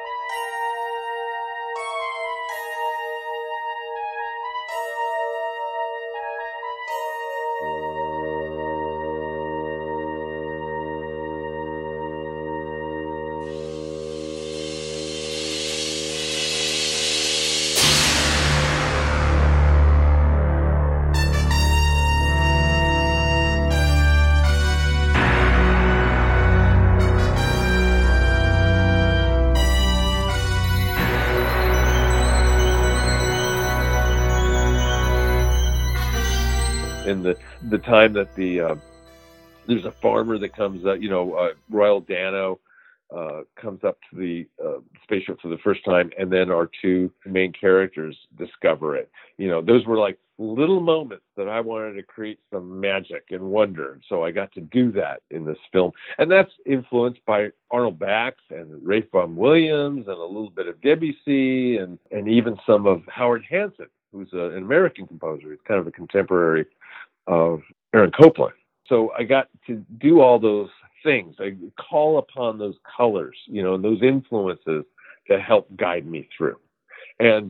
In the time that there's a farmer that comes up, Royal Dano comes up to the spaceship for the first time, and then our two main characters discover it. Those were like little moments that I wanted to create some magic and wonder. So I got to do that in this film. And that's influenced by Arnold Bax and Ralph Vaughan Williams and a little bit of Debussy and even some of Howard Hanson, who's an American composer. He's kind of a contemporary of Aaron Copland. So I got to do all those things. I call upon those colors, and those influences to help guide me through. And,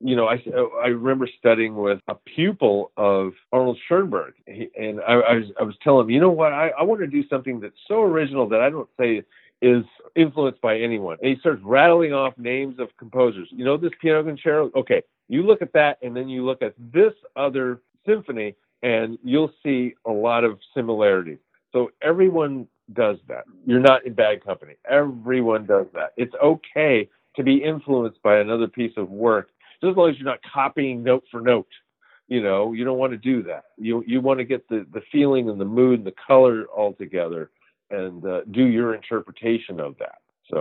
I remember studying with a pupil of Arnold Schoenberg, and I was telling him, I want to do something that's so original that I don't say is influenced by anyone. And he starts rattling off names of composers. This piano concerto? Okay, you look at that, and then you look at this other symphony, and you'll see a lot of similarities. So everyone does that. You're not in bad company. Everyone does that. It's okay to be influenced by another piece of work, just as long as you're not copying note for note. You don't want to do that. You want to get the feeling and the mood and the color all together and do your interpretation of that.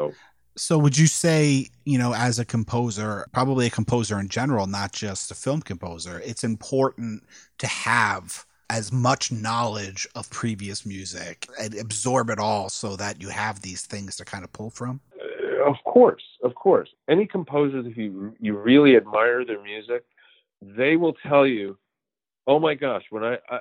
So would you say, as a composer, probably a composer in general, not just a film composer, it's important to have as much knowledge of previous music and absorb it all so that you have these things to kind of pull from? Of course. Any composer, if you really admire their music, they will tell you, oh my gosh, when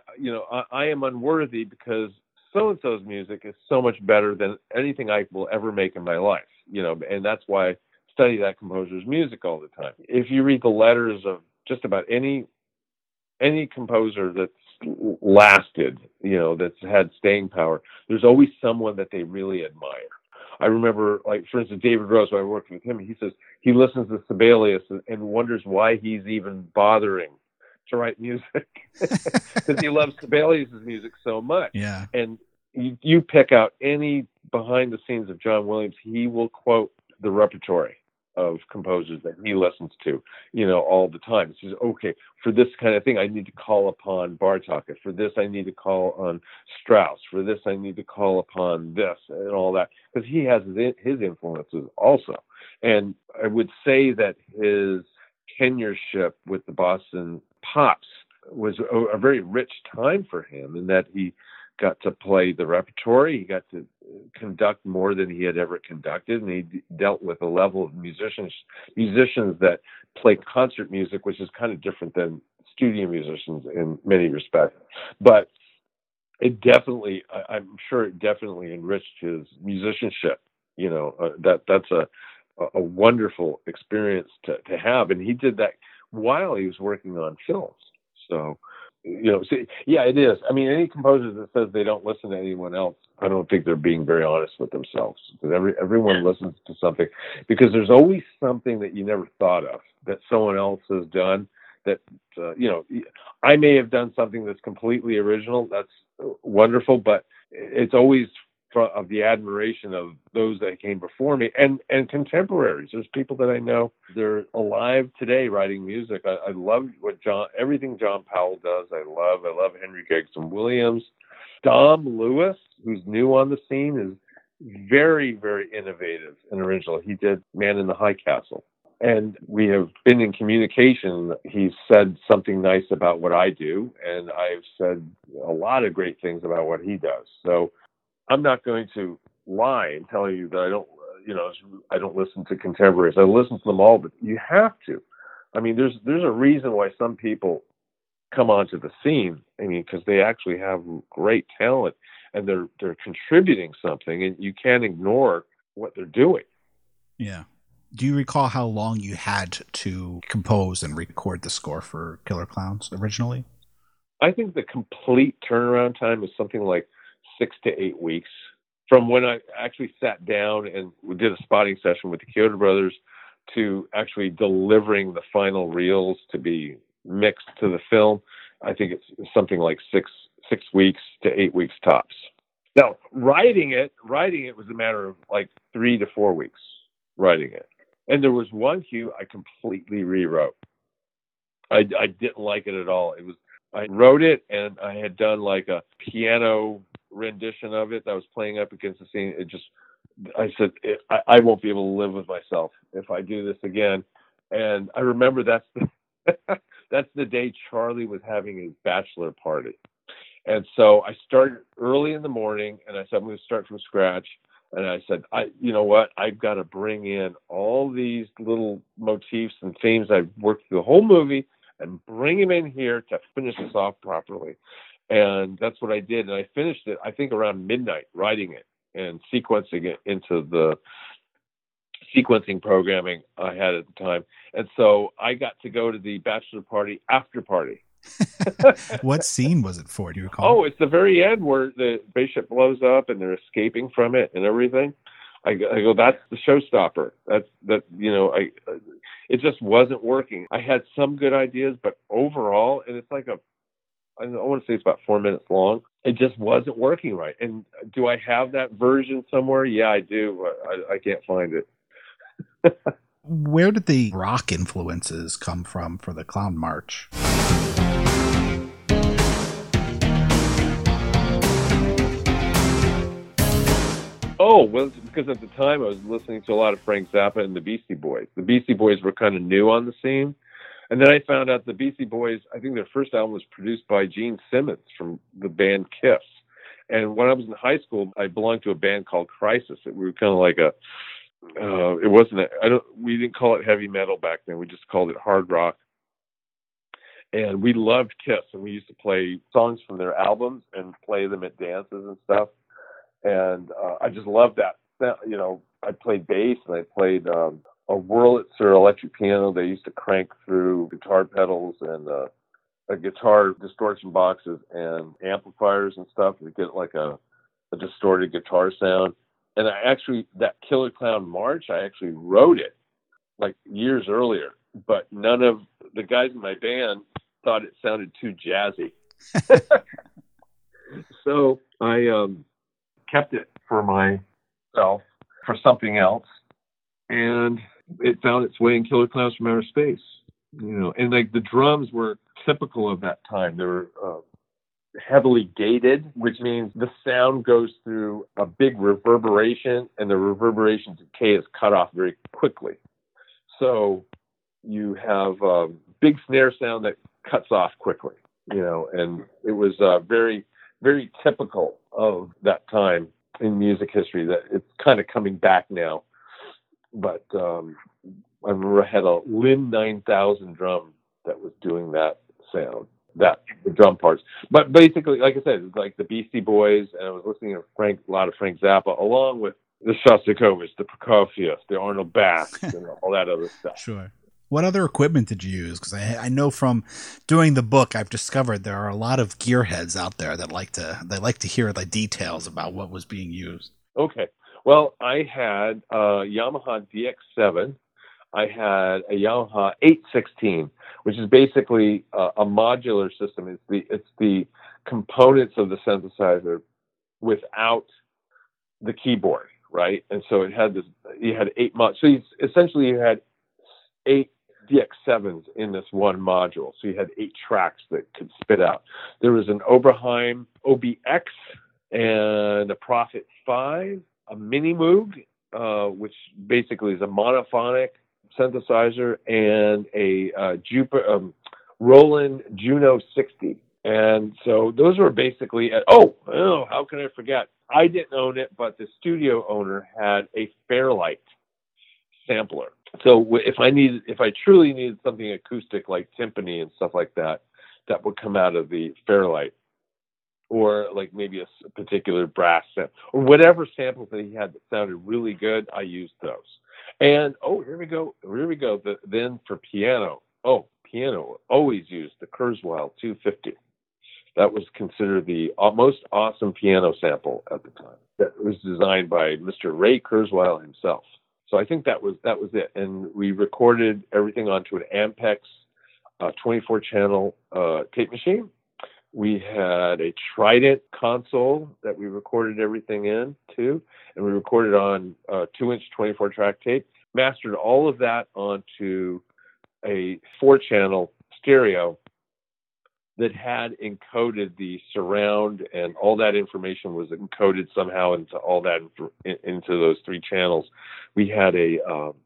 I am unworthy because so-and-so's music is so much better than anything I will ever make in my life. And that's why I study that composer's music all the time. If you read the letters of just about any composer that's lasted, that's had staying power, there's always someone that they really admire. I remember, for instance, David Rose, when I worked with him, he says he listens to Sibelius and wonders why he's even bothering to write music because he loves Sibelius' music so much. Yeah. And you pick out any behind the scenes of John Williams, he will quote the repertory of composers that he listens to, all the time. He says, okay, for this kind of thing, I need to call upon Bartók. For this, I need to call on Strauss. For this, I need to call upon this and all that, because he has his influences also. And I would say that his tenureship with the Boston Pops was a very rich time for him, in that he got to play the repertory. He got to conduct more than he had ever conducted, and he dealt with a level of musicians that play concert music, which is kind of different than studio musicians in many respects. But it definitely, I'm sure it definitely enriched his musicianship. That's a wonderful experience to have. And he did that while he was working on films. So, yeah, it is. I mean, any composer that says they don't listen to anyone else, I don't think they're being very honest with themselves. Because everyone listens to something, because there's always something that you never thought of that someone else has done. That I may have done something that's completely original. That's wonderful, but it's always of the admiration of those that came before me and contemporaries. There's people that I know, they're alive today writing music. I love everything John Powell does. I love Henry Gregson Williams. Dom Lewis, who's new on the scene, is very, very innovative and original. He did Man in the High Castle. And we have been in communication. He's said something nice about what I do, and I've said a lot of great things about what he does. So I'm not going to lie and tell you that I don't listen to contemporaries. I listen to them all, but you have to. I mean, there's a reason why some people come onto the scene. I mean, because they actually have great talent and they're contributing something, and you can't ignore what they're doing. Yeah. Do you recall how long you had to compose and record the score for Killer Clowns originally? I think the complete turnaround time was something like 6 to 8 weeks from when I actually sat down and we did a spotting session with the Kyoto Brothers to actually delivering the final reels to be mixed to the film. I think it's something like six weeks to 8 weeks tops. Now, writing it was a matter of like 3 to 4 weeks writing it. And there was one cue I completely rewrote. I didn't like it at all. I wrote it and I had done like a piano rendition of it that was playing up against the scene. I said, I won't be able to live with myself if I do this again. And I remember that's the day Charlie was having his bachelor party. And so I started early in the morning and I said, I'm going to start from scratch. And I said, you know what? I've got to bring in all these little motifs and themes I've worked through the whole movie and bring them in here to finish this off properly. And that's what I did. And I finished it, I think, around midnight, writing it and sequencing it into the sequencing programming I had at the time. And so I got to go to the bachelor party after party. What scene was it for? Do you recall? Oh, it's the very end where the spaceship blows up and they're escaping from it and everything. I go, that's the showstopper. It just wasn't working. I had some good ideas, but overall, and it's like I want to say it's about 4 minutes long. It just wasn't working right. And do I have that version somewhere? Yeah, I do. I can't find it. Where did the rock influences come from for the Clown March? Oh, well, because at the time I was listening to a lot of Frank Zappa and the Beastie Boys. The Beastie Boys were kind of new on the scene. And then I found out the Beastie Boys, I think their first album was produced by Gene Simmons from the band Kiss. And when I was in high school, I belonged to a band called Crisis. We were kind of like we didn't call it heavy metal back then. We just called it hard rock. And we loved Kiss. And we used to play songs from their albums and play them at dances and stuff. And I just loved that. You know, I played bass and I played a Wurlitzer electric piano. They used to crank through guitar pedals and a guitar distortion boxes and amplifiers and stuff to get like a distorted guitar sound. And that Killer Clown March, I actually wrote it like years earlier, but none of the guys in my band thought it sounded too jazzy. So I kept it for myself for something else, and it found its way in Killer Clowns from Outer Space. You know, and like the drums were typical of that time. They were heavily gated, which means the sound goes through a big reverberation, and the reverberation decay is cut off very quickly. So you have a big snare sound that cuts off quickly. You know, and it was very, very typical of that time in music history. That it's kind of coming back now. But I remember I had a Lynn 9000 drum that was doing that sound, the drum parts. But basically, like I said, it was like the Beastie Boys, and I was listening to a lot of Frank Zappa, along with the Shostakovich, the Prokofiev, the Arnold Bass, and all that other stuff. Sure. What other equipment did you use? Because I know from doing the book, I've discovered there are a lot of gearheads out there that like to hear the details about what was being used. Okay. Well, I had a Yamaha DX7. I had a Yamaha 816, which is basically a modular system. It's the components of the synthesizer without the keyboard, right? And so you had 8 modules. So essentially you had 8 DX7s in this one module. So you had 8 tracks that could spit out. There was an Oberheim OBX and a Prophet 5, a Mini Moog, which basically is a monophonic synthesizer, and a Roland Juno 60. And so those were basically how can I forget? I didn't own it, but the studio owner had a Fairlight sampler. So if I truly needed something acoustic like timpani and stuff like that, that would come out of the Fairlight, or like maybe a particular brass sample, or whatever samples that he had that sounded really good. I used those. And here we go. Then for piano, piano always used the Kurzweil 250. That was considered the most awesome piano sample at the time. That was designed by Mr. Ray Kurzweil himself. So I think that was it. And we recorded everything onto an Ampex 24-channel tape machine. We had a Trident console that we recorded everything in too, and we recorded on 2-inch 24-track tape. Mastered all of that onto a 4-channel stereo that had encoded the surround, and all that information was encoded somehow into all that into those 3 channels. We had a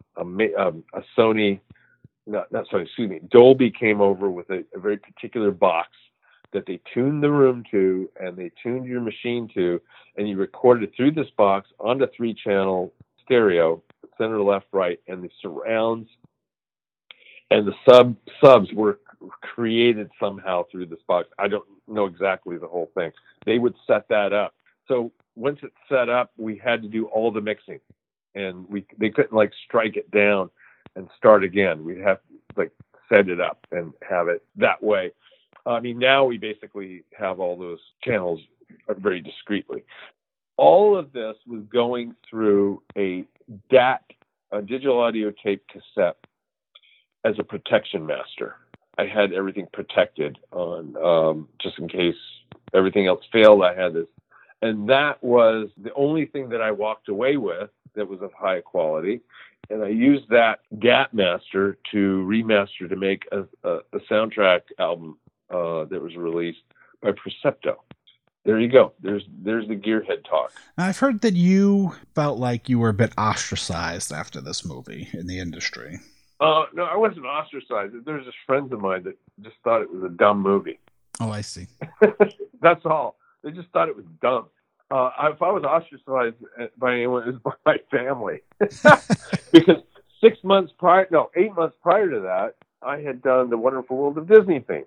Sony, not Sony, excuse me, Dolby came over with a very particular box that they tuned the room to, and they tuned your machine to, and you recorded through this box onto 3-channel stereo, center, left, right, and the surrounds and the subs were created somehow through this box. I don't know exactly the whole thing. They would set that up. So once it's set up, we had to do all the mixing, and they couldn't like strike it down and start again. We'd have to like set it up and have it that way. I mean, now we basically have all those channels very discreetly. All of this was going through a DAT, a digital audio tape cassette, as a protection master. I had everything protected on, just in case everything else failed. I had this. And that was the only thing that I walked away with that was of high quality. And I used that DAT master to remaster to make a soundtrack album that was released by Percepto. There you go. There's the Gearhead talk. I've heard that you felt like you were a bit ostracized after this movie in the industry. No, I wasn't ostracized. There's just friends of mine that just thought it was a dumb movie. Oh, I see. That's all. They just thought it was dumb. If I was ostracized by anyone, it was by my family. Because 8 months prior to that, I had done the Wonderful World of Disney theme.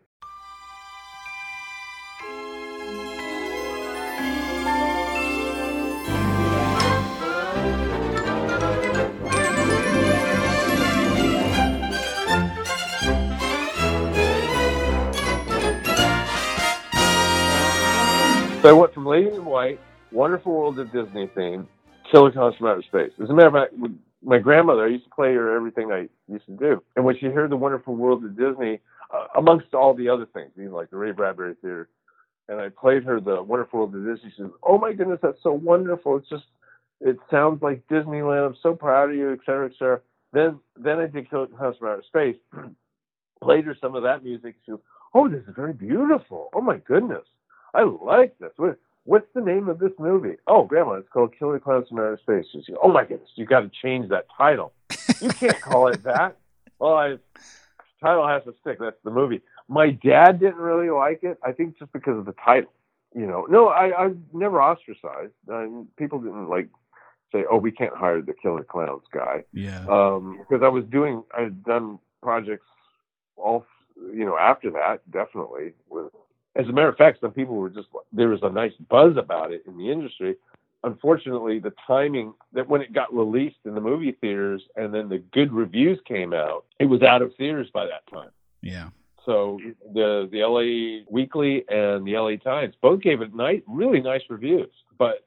So I went from Lady in White, Wonderful World of Disney theme, Killer Clowns from Outer Space. As a matter of fact, with my grandmother, I used to play her everything I used to do. And when she heard the Wonderful World of Disney, amongst all the other things, like the Ray Bradbury Theater, and I played her the Wonderful World of Disney, she said, "Oh my goodness, that's so wonderful. It sounds like Disneyland. I'm so proud of you, et cetera, et cetera." Then I did Killer Clowns from Outer Space, played her some of that music. She goes, "Oh, this is very beautiful. Oh my goodness. I like this. What's the name of this movie?" "Oh, Grandma, it's called Killer Clowns from Outer Space." She goes, "Oh my goodness, you got to change that title. You can't call it that." Well, the title has to stick. That's the movie. My dad didn't really like it. I think just because of the title. No, I never ostracized. People didn't say, "Oh, we can't hire the Killer Clowns guy." Yeah. Because I had done projects all, after that, definitely with. As a matter of fact, some people were there was a nice buzz about it in the industry. Unfortunately, the timing that when it got released in the movie theaters and then the good reviews came out, it was out of theaters by that time. Yeah. So the LA Weekly and the LA Times both gave it really nice reviews. But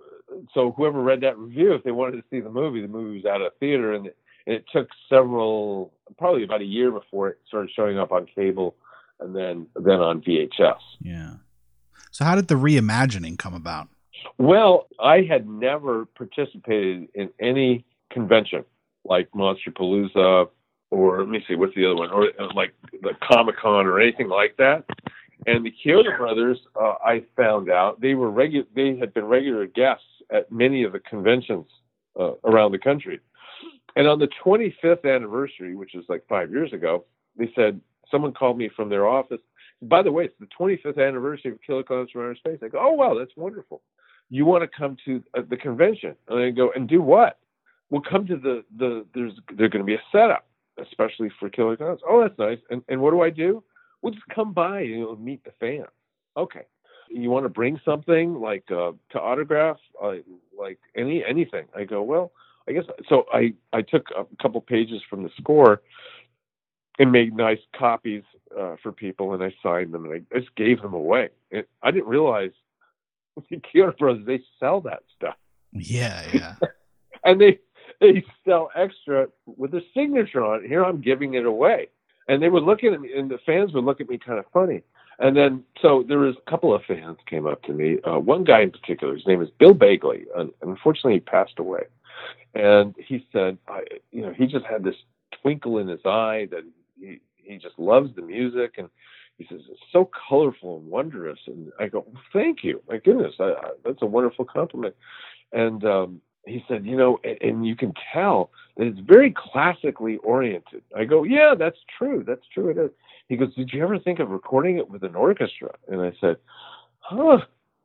so whoever read that review, if they wanted to see the movie was out of theater, and it took probably about a year before it started showing up on cable. And then on VHS. Yeah. So how did the reimagining come about? Well, I had never participated in any convention like Monsterpalooza, or let me see, what's the other one? Or like the Comic-Con or anything like that. And the Chiodo brothers, I found out, they had been regular guests at many of the conventions around the country. And on the 25th anniversary, which is like 5 years ago, they said, someone called me from their office. By the way, it's the 25th anniversary of Killer Clowns from Outer Space. I go, "Oh, wow, that's wonderful. You want to come to the convention?" And I go, "And do what?" "Well, come to there's going to be a setup, especially for Killer Clowns." "Oh, that's nice. And what do I do?" We'll just come by and meet the fans. Okay. You want to bring something like to autograph, like anything? I go, well, I guess so. I took a couple pages from the score and made nice copies for people, and I signed them, and I just gave them away. I didn't realize the Kyoto Brothers, they sell that stuff. Yeah. And they sell extra with a signature on it. Here I'm giving it away. And they were looking at me, and the fans would look at me kind of funny. And then, so there was a couple of fans came up to me. One guy in particular, his name is Bill Bagley. Unfortunately, he passed away. And he said, he just had this twinkle in his eye that he just loves the music. And he says, it's so colorful and wondrous. And I go, well, thank you. My goodness, that's a wonderful compliment. And he said, and you can tell that it's very classically oriented. I go, yeah, that's true. That's true. It is. He goes, did you ever think of recording it with an orchestra? And I said, I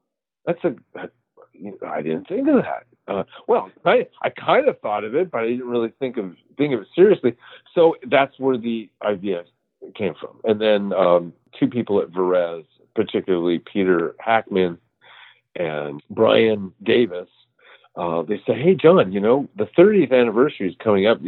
didn't think of that. Well, I kind of thought of it, but I didn't really think of it seriously. So that's where the idea came from. And then two people at Varese, particularly Peter Hackman and Brian Davis, they said, hey, John, the 30th anniversary is coming up.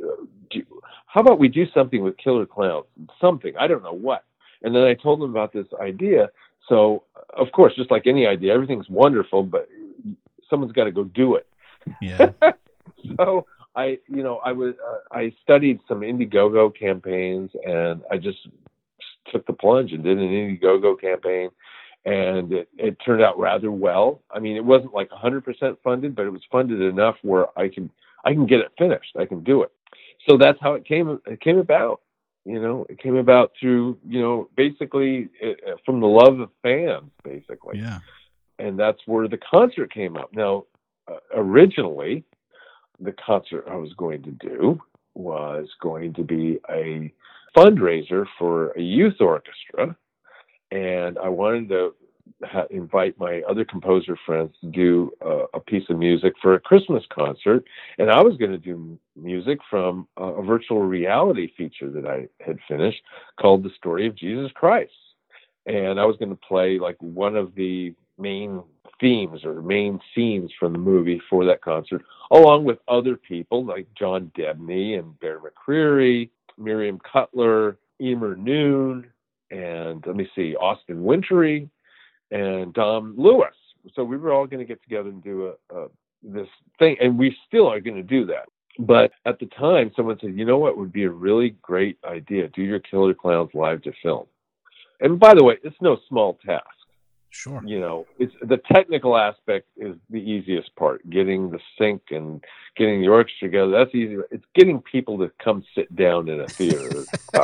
How about we do something with Killer Clowns? Something. I don't know what. And then I told them about this idea. So, of course, just like any idea, everything's wonderful, but someone's got to go do it. Yeah. So I studied some Indiegogo campaigns, and I just took the plunge and did an Indiegogo campaign. And it turned out rather well. I mean, it wasn't like 100% funded, but it was funded enough where I can get it finished. I can do it. So that's how it came about. It came about through, basically from the love of fans, basically. Yeah. And that's where the concert came up. Now, originally, the concert I was going to do was going to be a fundraiser for a youth orchestra. And I wanted to invite my other composer friends to do a piece of music for a Christmas concert. And I was going to do music from a virtual reality feature that I had finished called The Story of Jesus Christ. And I was going to play like one of the main themes or main scenes from the movie for that concert, along with other people like John Debney and Bear McCreary, Miriam Cutler, Emer Noon, and Austin Wintory and Dom Lewis. So we were all going to get together and do this thing, and we still are going to do that. But at the time, someone said, you know what would be a really great idea? Do your Killer Clowns live to film. And by the way, it's no small task. Sure. It's the technical aspect is the easiest part. Getting the sync and getting the orchestra together, that's easy. It's getting people to come sit down in a theater.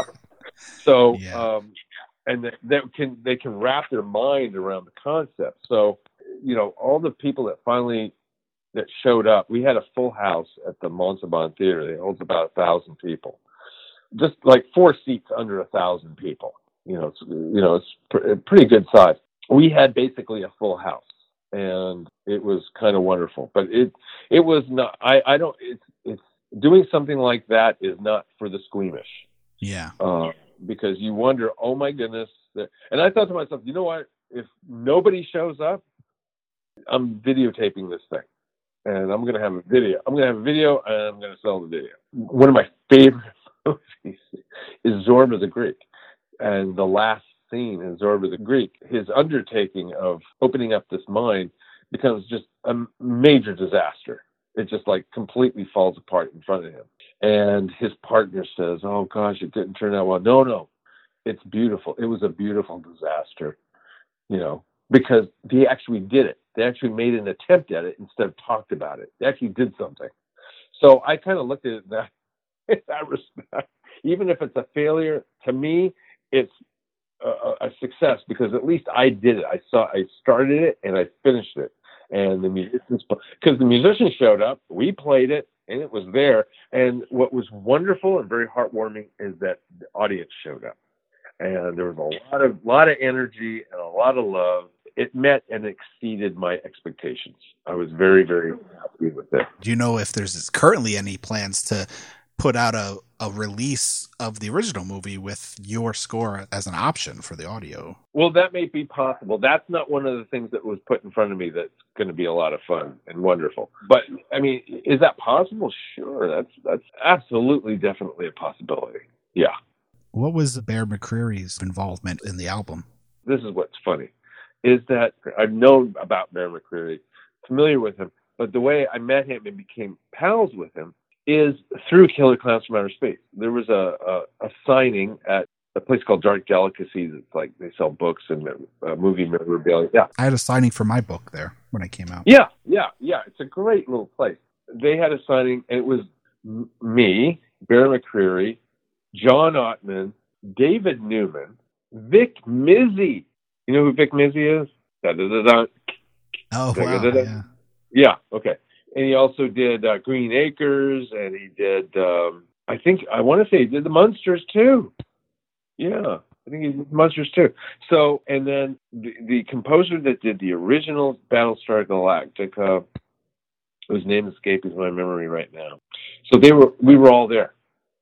So, yeah. And they can wrap their mind around the concept. So, all the people that showed up, we had a full house at the Montalban Theater. It holds about 1,000 people, just like 4 seats under 1,000 people. It's pretty good size. We had basically a full house, and it was kind of wonderful. But it was not. It's doing something like that is not for the squeamish. Yeah. Because you wonder, oh my goodness. And I thought to myself, you know what? If nobody shows up, I'm videotaping this thing. And I'm going to have a video. I'm going to have a video, and I'm going to sell the video. One of my favorite movies is Zorba the Greek. And the last scene in Zorba the Greek, his undertaking of opening up this mine becomes just a major disaster. It just like completely falls apart in front of him. And his partner says, oh gosh, it didn't turn out well. No, it's beautiful. It was a beautiful disaster, because they actually did it. They actually made an attempt at it instead of talked about it. They actually did something. So I kind of looked at it in that respect. Even if it's a failure, to me, it's a success because at least I did it. I started it and I finished it. And the musicians showed up, we played it, and it was there. And what was wonderful and very heartwarming is that the audience showed up, and there was a lot of energy and a lot of love. It met and exceeded my expectations. I was very, very happy with it. Do you know if there's currently any plans to put out a release of the original movie with your score as an option for the audio. Well, that may be possible. That's not one of the things that was put in front of me that's going to be a lot of fun and wonderful. But, I mean, is that possible? Sure. That's absolutely, definitely a possibility. Yeah. What was Bear McCreary's involvement in the album? This is what's funny, is that I've known about Bear McCreary, familiar with him, but the way I met him and became pals with him is through Killer Clowns from Outer Space. There was a signing at a place called Dark Delicacies. It's like they sell books and movie memorabilia. Yeah. I had a signing for my book there when I came out. Yeah. It's a great little place. They had a signing, and it was me, Bear McCreary, John Ottman, David Newman, Vic Mizzy. You know who Vic Mizzy is? Da-da-da-da. Oh, wow. Da-da-da-da. Yeah, okay. And he also did Green Acres, and he did, I want to say he did the Munsters too. Yeah, I think he did the Munsters too. So, and then the composer that did the original Battlestar Galactica, whose name escapes my memory right now. So we were all there.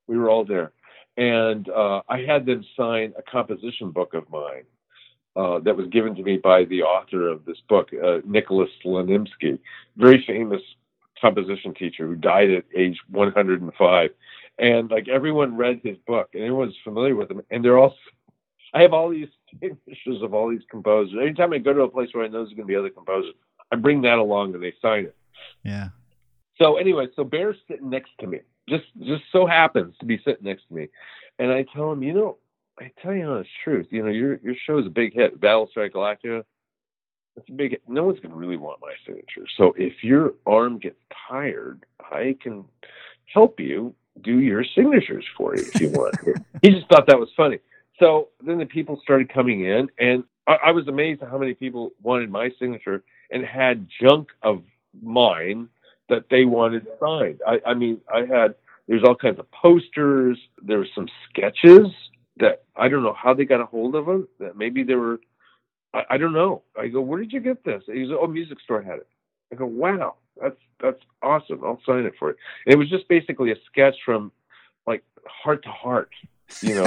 And I had them sign a composition book of mine that was given to me by the author of this book, Nicholas Slanimsky, very famous composition teacher who died at age 105. And like everyone read his book and everyone's familiar with him. And I have all these signatures of all these composers. Anytime I go to a place where I know there's going to be other composers, I bring that along and they sign it. Yeah. So anyway, so Bear's sitting next to me. Just so happens to be sitting next to me. And I tell him, I tell you honest truth, your show is a big hit. Battlestar Galactica, it's a big hit. No one's going to really want my signature. So if your arm gets tired, I can help you do your signatures for you if you want. He just thought that was funny. So then the people started coming in, and I was amazed at how many people wanted my signature and had junk of mine that they wanted signed. I mean, there's all kinds of posters. There were some sketches that I don't know how they got a hold of them, that maybe they were, I don't know. I go, where did you get this? He goes, Music Store had it. I go, wow, that's awesome. I'll sign it for it. And it was just basically a sketch from like Heart to Heart, I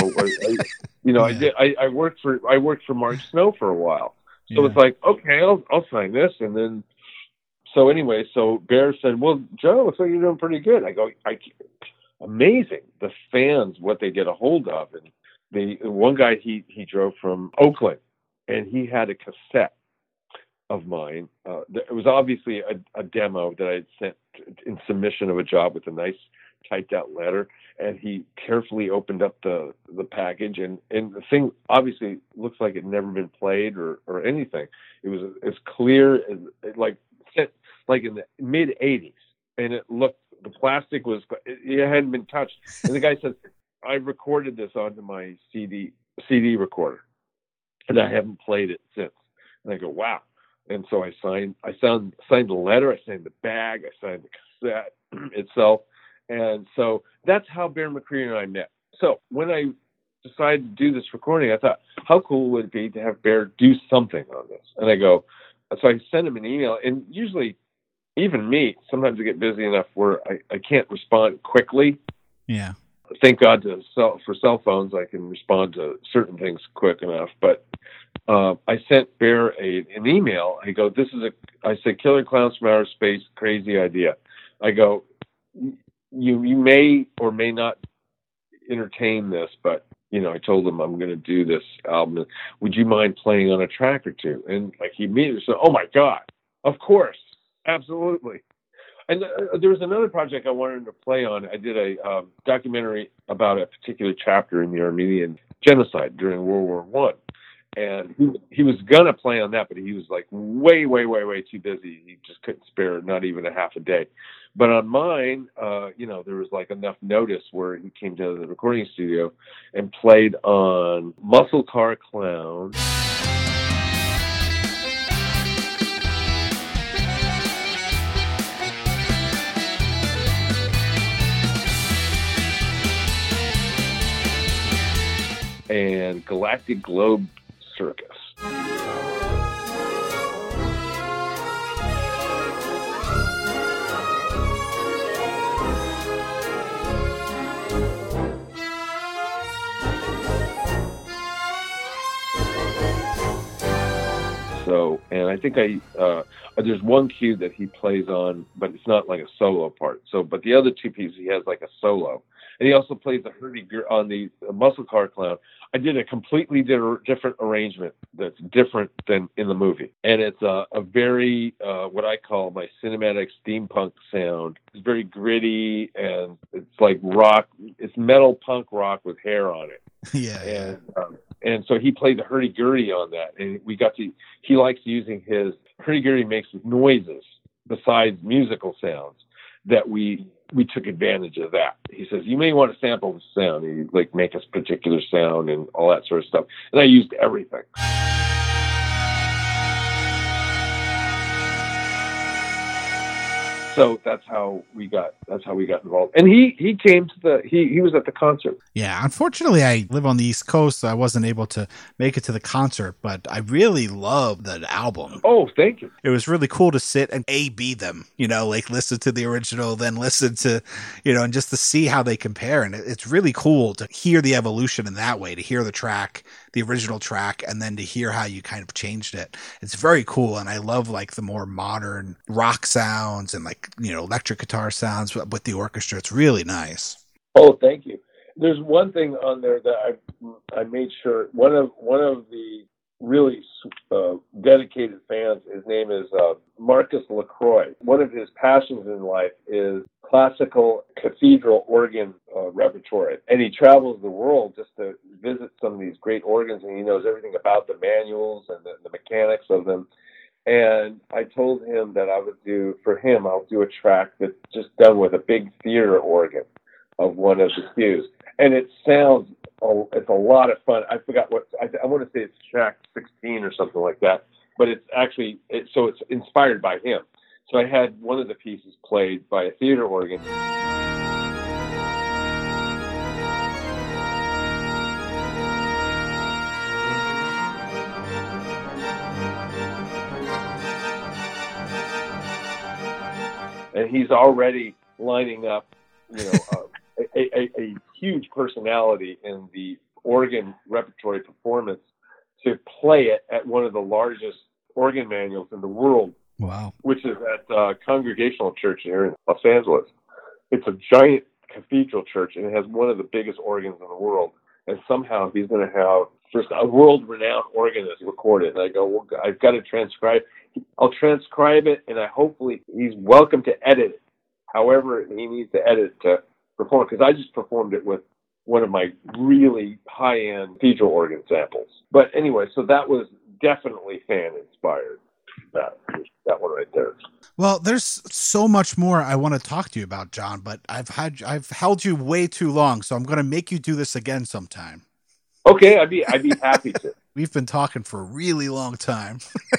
worked for Mark Snow for a while. So It's like, okay, I'll sign this. And then, so anyway, so Bear said, well, Joe, looks like you're doing pretty good. I go, amazing. The fans, what they get a hold of. And the one guy, he drove from Oakland, and he had a cassette of mine. It was obviously a demo that I had sent in submission of a job with a nice typed out letter. And he carefully opened up the package, and the thing obviously looks like it never been played or anything. It was as clear as like in the mid 80s, and the plastic it hadn't been touched. And the guy says, I recorded this onto my CD recorder, and I haven't played it since. And I go, wow. And so I signed the letter, I signed the bag, I signed the cassette itself. And so that's how Bear McCreary and I met. So when I decided to do this recording, I thought, how cool would it be to have Bear do something on this? And so I sent him an email, and usually, even me, sometimes I get busy enough where I can't respond quickly. Yeah. Thank God for cell phones, I can respond to certain things quick enough. But I sent Bear an email. I go, I said, Killer Clowns from Outer Space, crazy idea. I go, you may or may not entertain this, but I told him I'm going to do this album. Would you mind playing on a track or two? And like he immediately said, oh my God, of course, absolutely. And there was another project I wanted him to play on. I did a documentary about a particular chapter in the Armenian genocide during World War I. And he was going to play on that, but he was like way, way, way, way too busy. He just couldn't spare not even a half a day. But on mine, there was like enough notice where he came to the recording studio and played on Muscle Car Clown. And Galactic Globe Circus. So, and I think there's one cue that he plays on, but it's not like a solo part. So, but the other two pieces, he has like a solo. And he also plays the hurdy-gurdy on the Muscle Car Clown. I did a completely different arrangement that's different than in the movie. And it's a very, what I call my cinematic steampunk sound. It's very gritty, and it's like rock. It's metal punk rock with hair on it. Yeah. And so he played the hurdy-gurdy on that. And he likes using his hurdy-gurdy makes noises besides musical sounds that we took advantage of that. He says, you may want to sample the sound. He like make a particular sound and all that sort of stuff. And I used everything. So that's how we got involved. And he came to he was at the concert. Yeah, unfortunately I live on the East Coast, so I wasn't able to make it to the concert, but I really love that album. Oh, thank you. It was really cool to sit and A-B them, like listen to the original, then listen to, and just to see how they compare. And it's really cool to hear the evolution in that way, to hear the track, the original track, and then to hear how you kind of changed it. It's very cool. And I love like the more modern rock sounds and like, electric guitar sounds with the orchestra. It's really nice. Oh, thank you. There's one thing on there that I made sure one of the really dedicated fans. His name is Marcus LaCroix. One of his passions in life is classical cathedral organ repertoire, and he travels the world just to visit some of these great organs, and he knows everything about the manuals and the mechanics of them. And I told him that I'll do a track that's just done with a big theater organ of one of the cues. And it sounds, it's a lot of fun. I forgot I want to say it's track 16 or something like that. But it's actually, so it's inspired by him. So I had one of the pieces played by a theater organ. And he's already lining up, a huge personality in the organ repertory performance to play it at one of the largest organ manuals in the world. Wow. Which is at Congregational Church here in Los Angeles. It's a giant cathedral church, and it has one of the biggest organs in the world. And somehow he's going to have first a world-renowned organist record it. And I go, well, I've got to transcribe. I'll transcribe it, and hopefully he's welcome to edit it, however he needs to edit to perform. Because I just performed it with one of my really high-end cathedral organ samples. But anyway, so that was definitely fan-inspired. That one right there. Well, there's so much more I want to talk to you about, John, but I've held you way too long, so I'm going to make you do this again sometime. Okay, I'd be happy to. We've been talking for a really long time.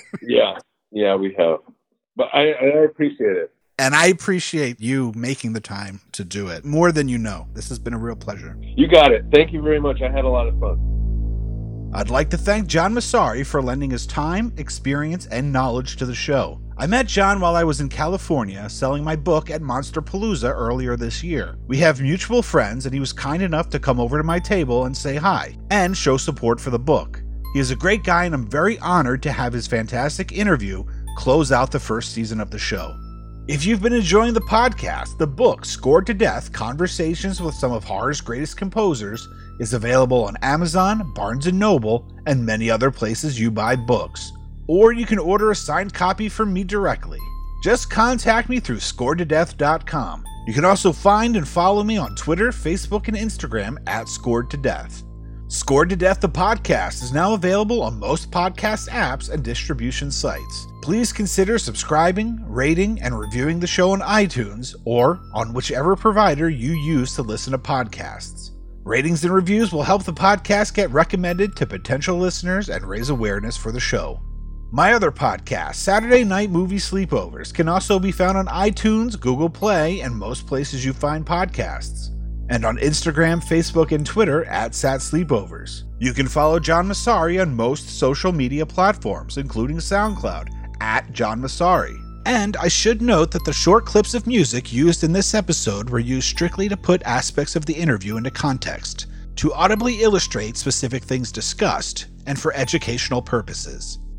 Yeah, we have. But I appreciate it. And I appreciate you making the time to do it more than you know. This has been a real pleasure. You got it. Thank you very much. I had a lot of fun. I'd like to thank John Massari for lending his time, experience, and knowledge to the show. I met John while I was in California selling my book at Monsterpalooza earlier this year. We have mutual friends, and he was kind enough to come over to my table and say hi, and show support for the book. He is a great guy, and I'm very honored to have his fantastic interview close out the first season of the show. If you've been enjoying the podcast, the book, Scored to Death, Conversations with Some of Horror's Greatest Composers, is available on Amazon, Barnes & Noble, and many other places you buy books. Or you can order a signed copy from me directly. Just contact me through scoredtodeath.com. You can also find and follow me on Twitter, Facebook, and Instagram at Scored to Death. Scored to Death, the podcast, is now available on most podcast apps and distribution sites. Please consider subscribing, rating, and reviewing the show on iTunes or on whichever provider you use to listen to podcasts. Ratings and reviews will help the podcast get recommended to potential listeners and raise awareness for the show. My other podcast, Saturday Night Movie Sleepovers, can also be found on iTunes, Google Play, and most places you find podcasts. And on Instagram, Facebook, and Twitter at Sat Sleepovers. You can follow John Massari on most social media platforms, including SoundCloud, at John Massari. And I should note that the short clips of music used in this episode were used strictly to put aspects of the interview into context, to audibly illustrate specific things discussed, and for educational purposes.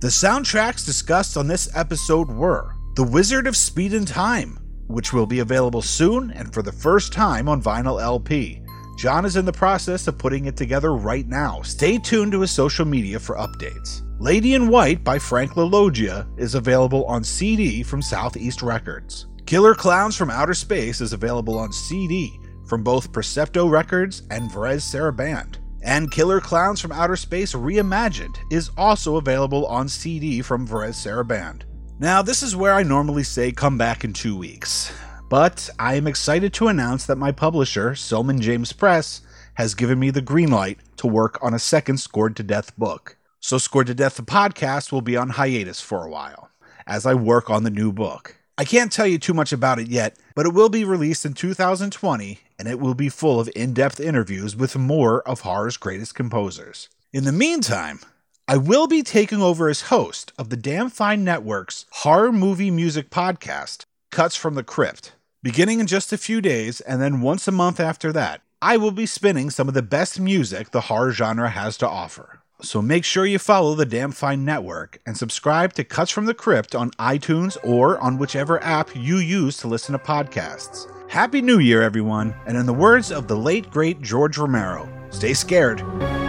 The soundtracks discussed on this episode were The Wizard of Speed and Time, which will be available soon and for the first time on vinyl LP. John is in the process of putting it together right now. Stay tuned to his social media for updates. Lady in White by Frank LaLoggia is available on CD from Southeast Records. Killer Clowns from Outer Space is available on CD from both Percepto Records and Varese Sarabande. And Killer Clowns from Outer Space Reimagined is also available on CD from Varese Sarabande. Now, this is where I normally say come back in 2 weeks. But I am excited to announce that my publisher, Silman James Press, has given me the green light to work on a second Scored to Death book. So Scored to Death the podcast will be on hiatus for a while, as I work on the new book. I can't tell you too much about it yet, but it will be released in 2020, and it will be full of in-depth interviews with more of horror's greatest composers. In the meantime, I will be taking over as host of the Damn Fine Network's horror movie music podcast, Cuts from the Crypt. Beginning in just a few days, and then once a month after that, I will be spinning some of the best music the horror genre has to offer. So make sure you follow the Damn Fine Network and subscribe to Cuts from the Crypt on iTunes or on whichever app you use to listen to podcasts. Happy New Year, everyone, and in the words of the late, great George Romero, stay scared.